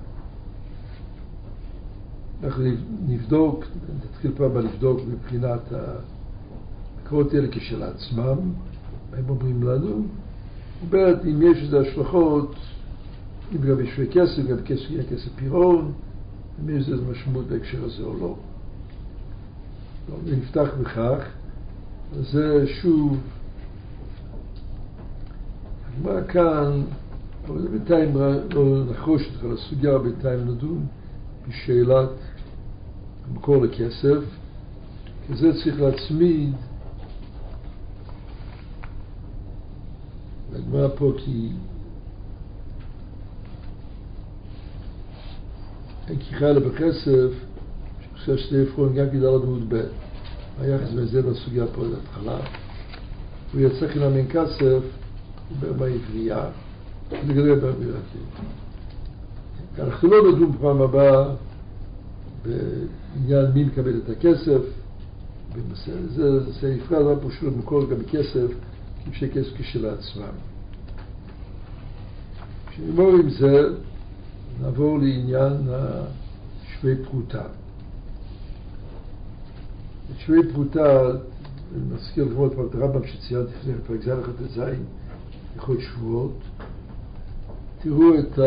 אנחנו נבדוק, נתחיל פעם לבדוק מבחינת הקרות האלה כשלעצמם, מה הם אומרים לנו, ובאמת אם יש איזה השלכות, אם גם יש שווה כסף, גם כסף, כסף פירעון, אם יש איזה משמעות בהקשר הזה או לא. ונפתח בכך, אז זה שוב, הגמרא כאן, אבל זה בינתיים לא נחוש את כל הסוגיה, בינתיים נדון בשאלת המקור לכסף, כי זה צריך להצמיד, הגמרא פה כי כי חיילה בכסף, שחושב שתי אפרון גם כדאל עמוד ב', היחס בין זה בסוגיה פה עד התחלה, הוא יצא חינם אין כסף, ברמה עברייה, זה גדול בעבירתי. אנחנו לא נדון פעם הבאה בעניין מי מקבל את הכסף, זה, זה נפרד רק פשוט במקור גם בכסף, כמשי כסף כשלעצמם. כשנגמור עם זה, נעבור לעניין שווי פרוטה. את שווי פרוטה, אני מזכיר לגמור את הרמב"ם שציינתי לפני פרק ז' אחת ז', הלכות שבועות. תראו את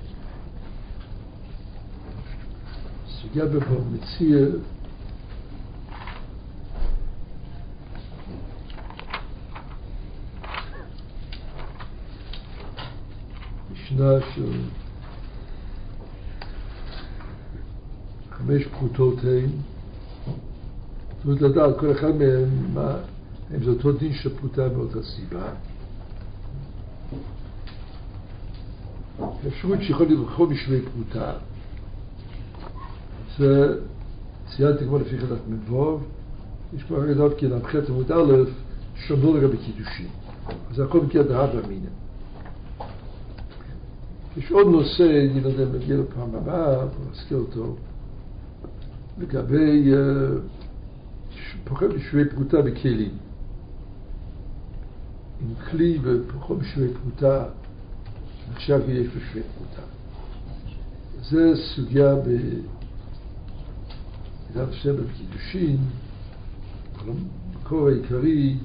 הסוגיה בבא מציע, משנה של חמש פרוטות הן, זאת אומרת לדעת כל אחד מהם מה, אם זה אותו דין של פרוטה באותה סיבה. האפשרות שיכול לבחור משווה פרוטה, זה ציינתי כמו לפי חלק מבוב, יש כבר גדול כי נמחת עמוד א' שומדו לגבי קידושים, אז הכל מכיר דהב אמינה. יש עוד נושא, אני לא יודע אם נגיע לפעם הבאה, אבל נזכיר אותו, לגבי פחות משווה פרוטה בכלים. עם כלי ופחות משווה פרוטה, עכשיו יש בשווה פרוטה. זה סוגיה בדף שם בקידושין, אבל המקור העיקרי,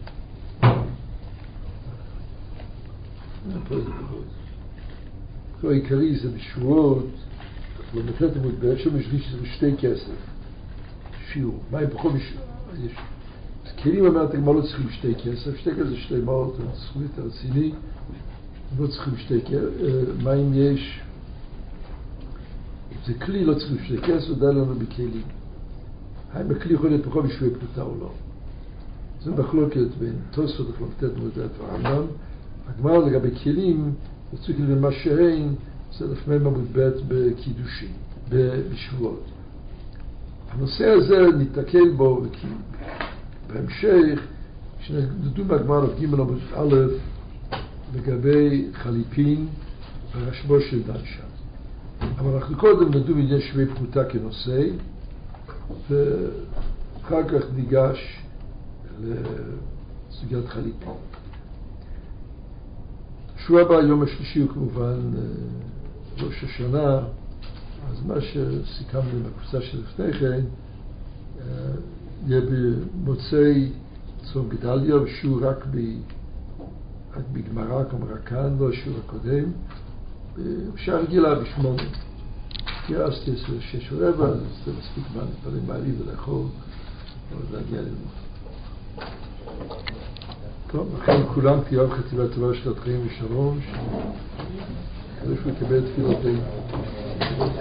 המקור העיקרי זה בשבועות, במתת עמוד ב' שם יש לי שזה בשתי כסף, שיעור. מה אם פחות משווה? יש כלים אומרת, מה לא צריכים שתי כסף? שתי כסף זה שתי מאות, זה סכום יותר רציני. לא צריכים שתי כסף. מה אם יש? אם זה כלי, לא צריכים שתי כסף, ודאי לנו בכלים. האם הכלי יכול להיות פחות משווה פרוטה או לא? זה מחלוקת בין תוספות לחלוקת מודעת והרמב"ם. הגמרא לגבי כלים, יצאו כאילו מה שהן, זה לפני עמוד ב' בקידושין, בשבועות. הנושא הזה ניתקל בו בהמשך, כשנדון בגמרא ג' עמוד א' לגבי חליפין ורשבו של דנשה. אבל אנחנו קודם נדון בעניין שווי פרוטה כנושא, ואחר כך ניגש לסוגיית חליפין. שבוע הבא, יום השלישי הוא כמובן ראש השנה, אז מה שסיכמנו בקבוצה של לפני כן, יהיה במוצאי צום גדליה, ושיעור רק בגמרא, כלומר כאן, לא השיעור הקודם, בשעה רגילה בשמונה. כי אז תעשו שש ורבע, אז זה מספיק מה להתפלל מעלי ולאכול, עוד להגיע ללמוד. טוב, לכן כולם תהיה חטיבה טובה של התחיים ושלום, שחלף לקבל תפילותינו.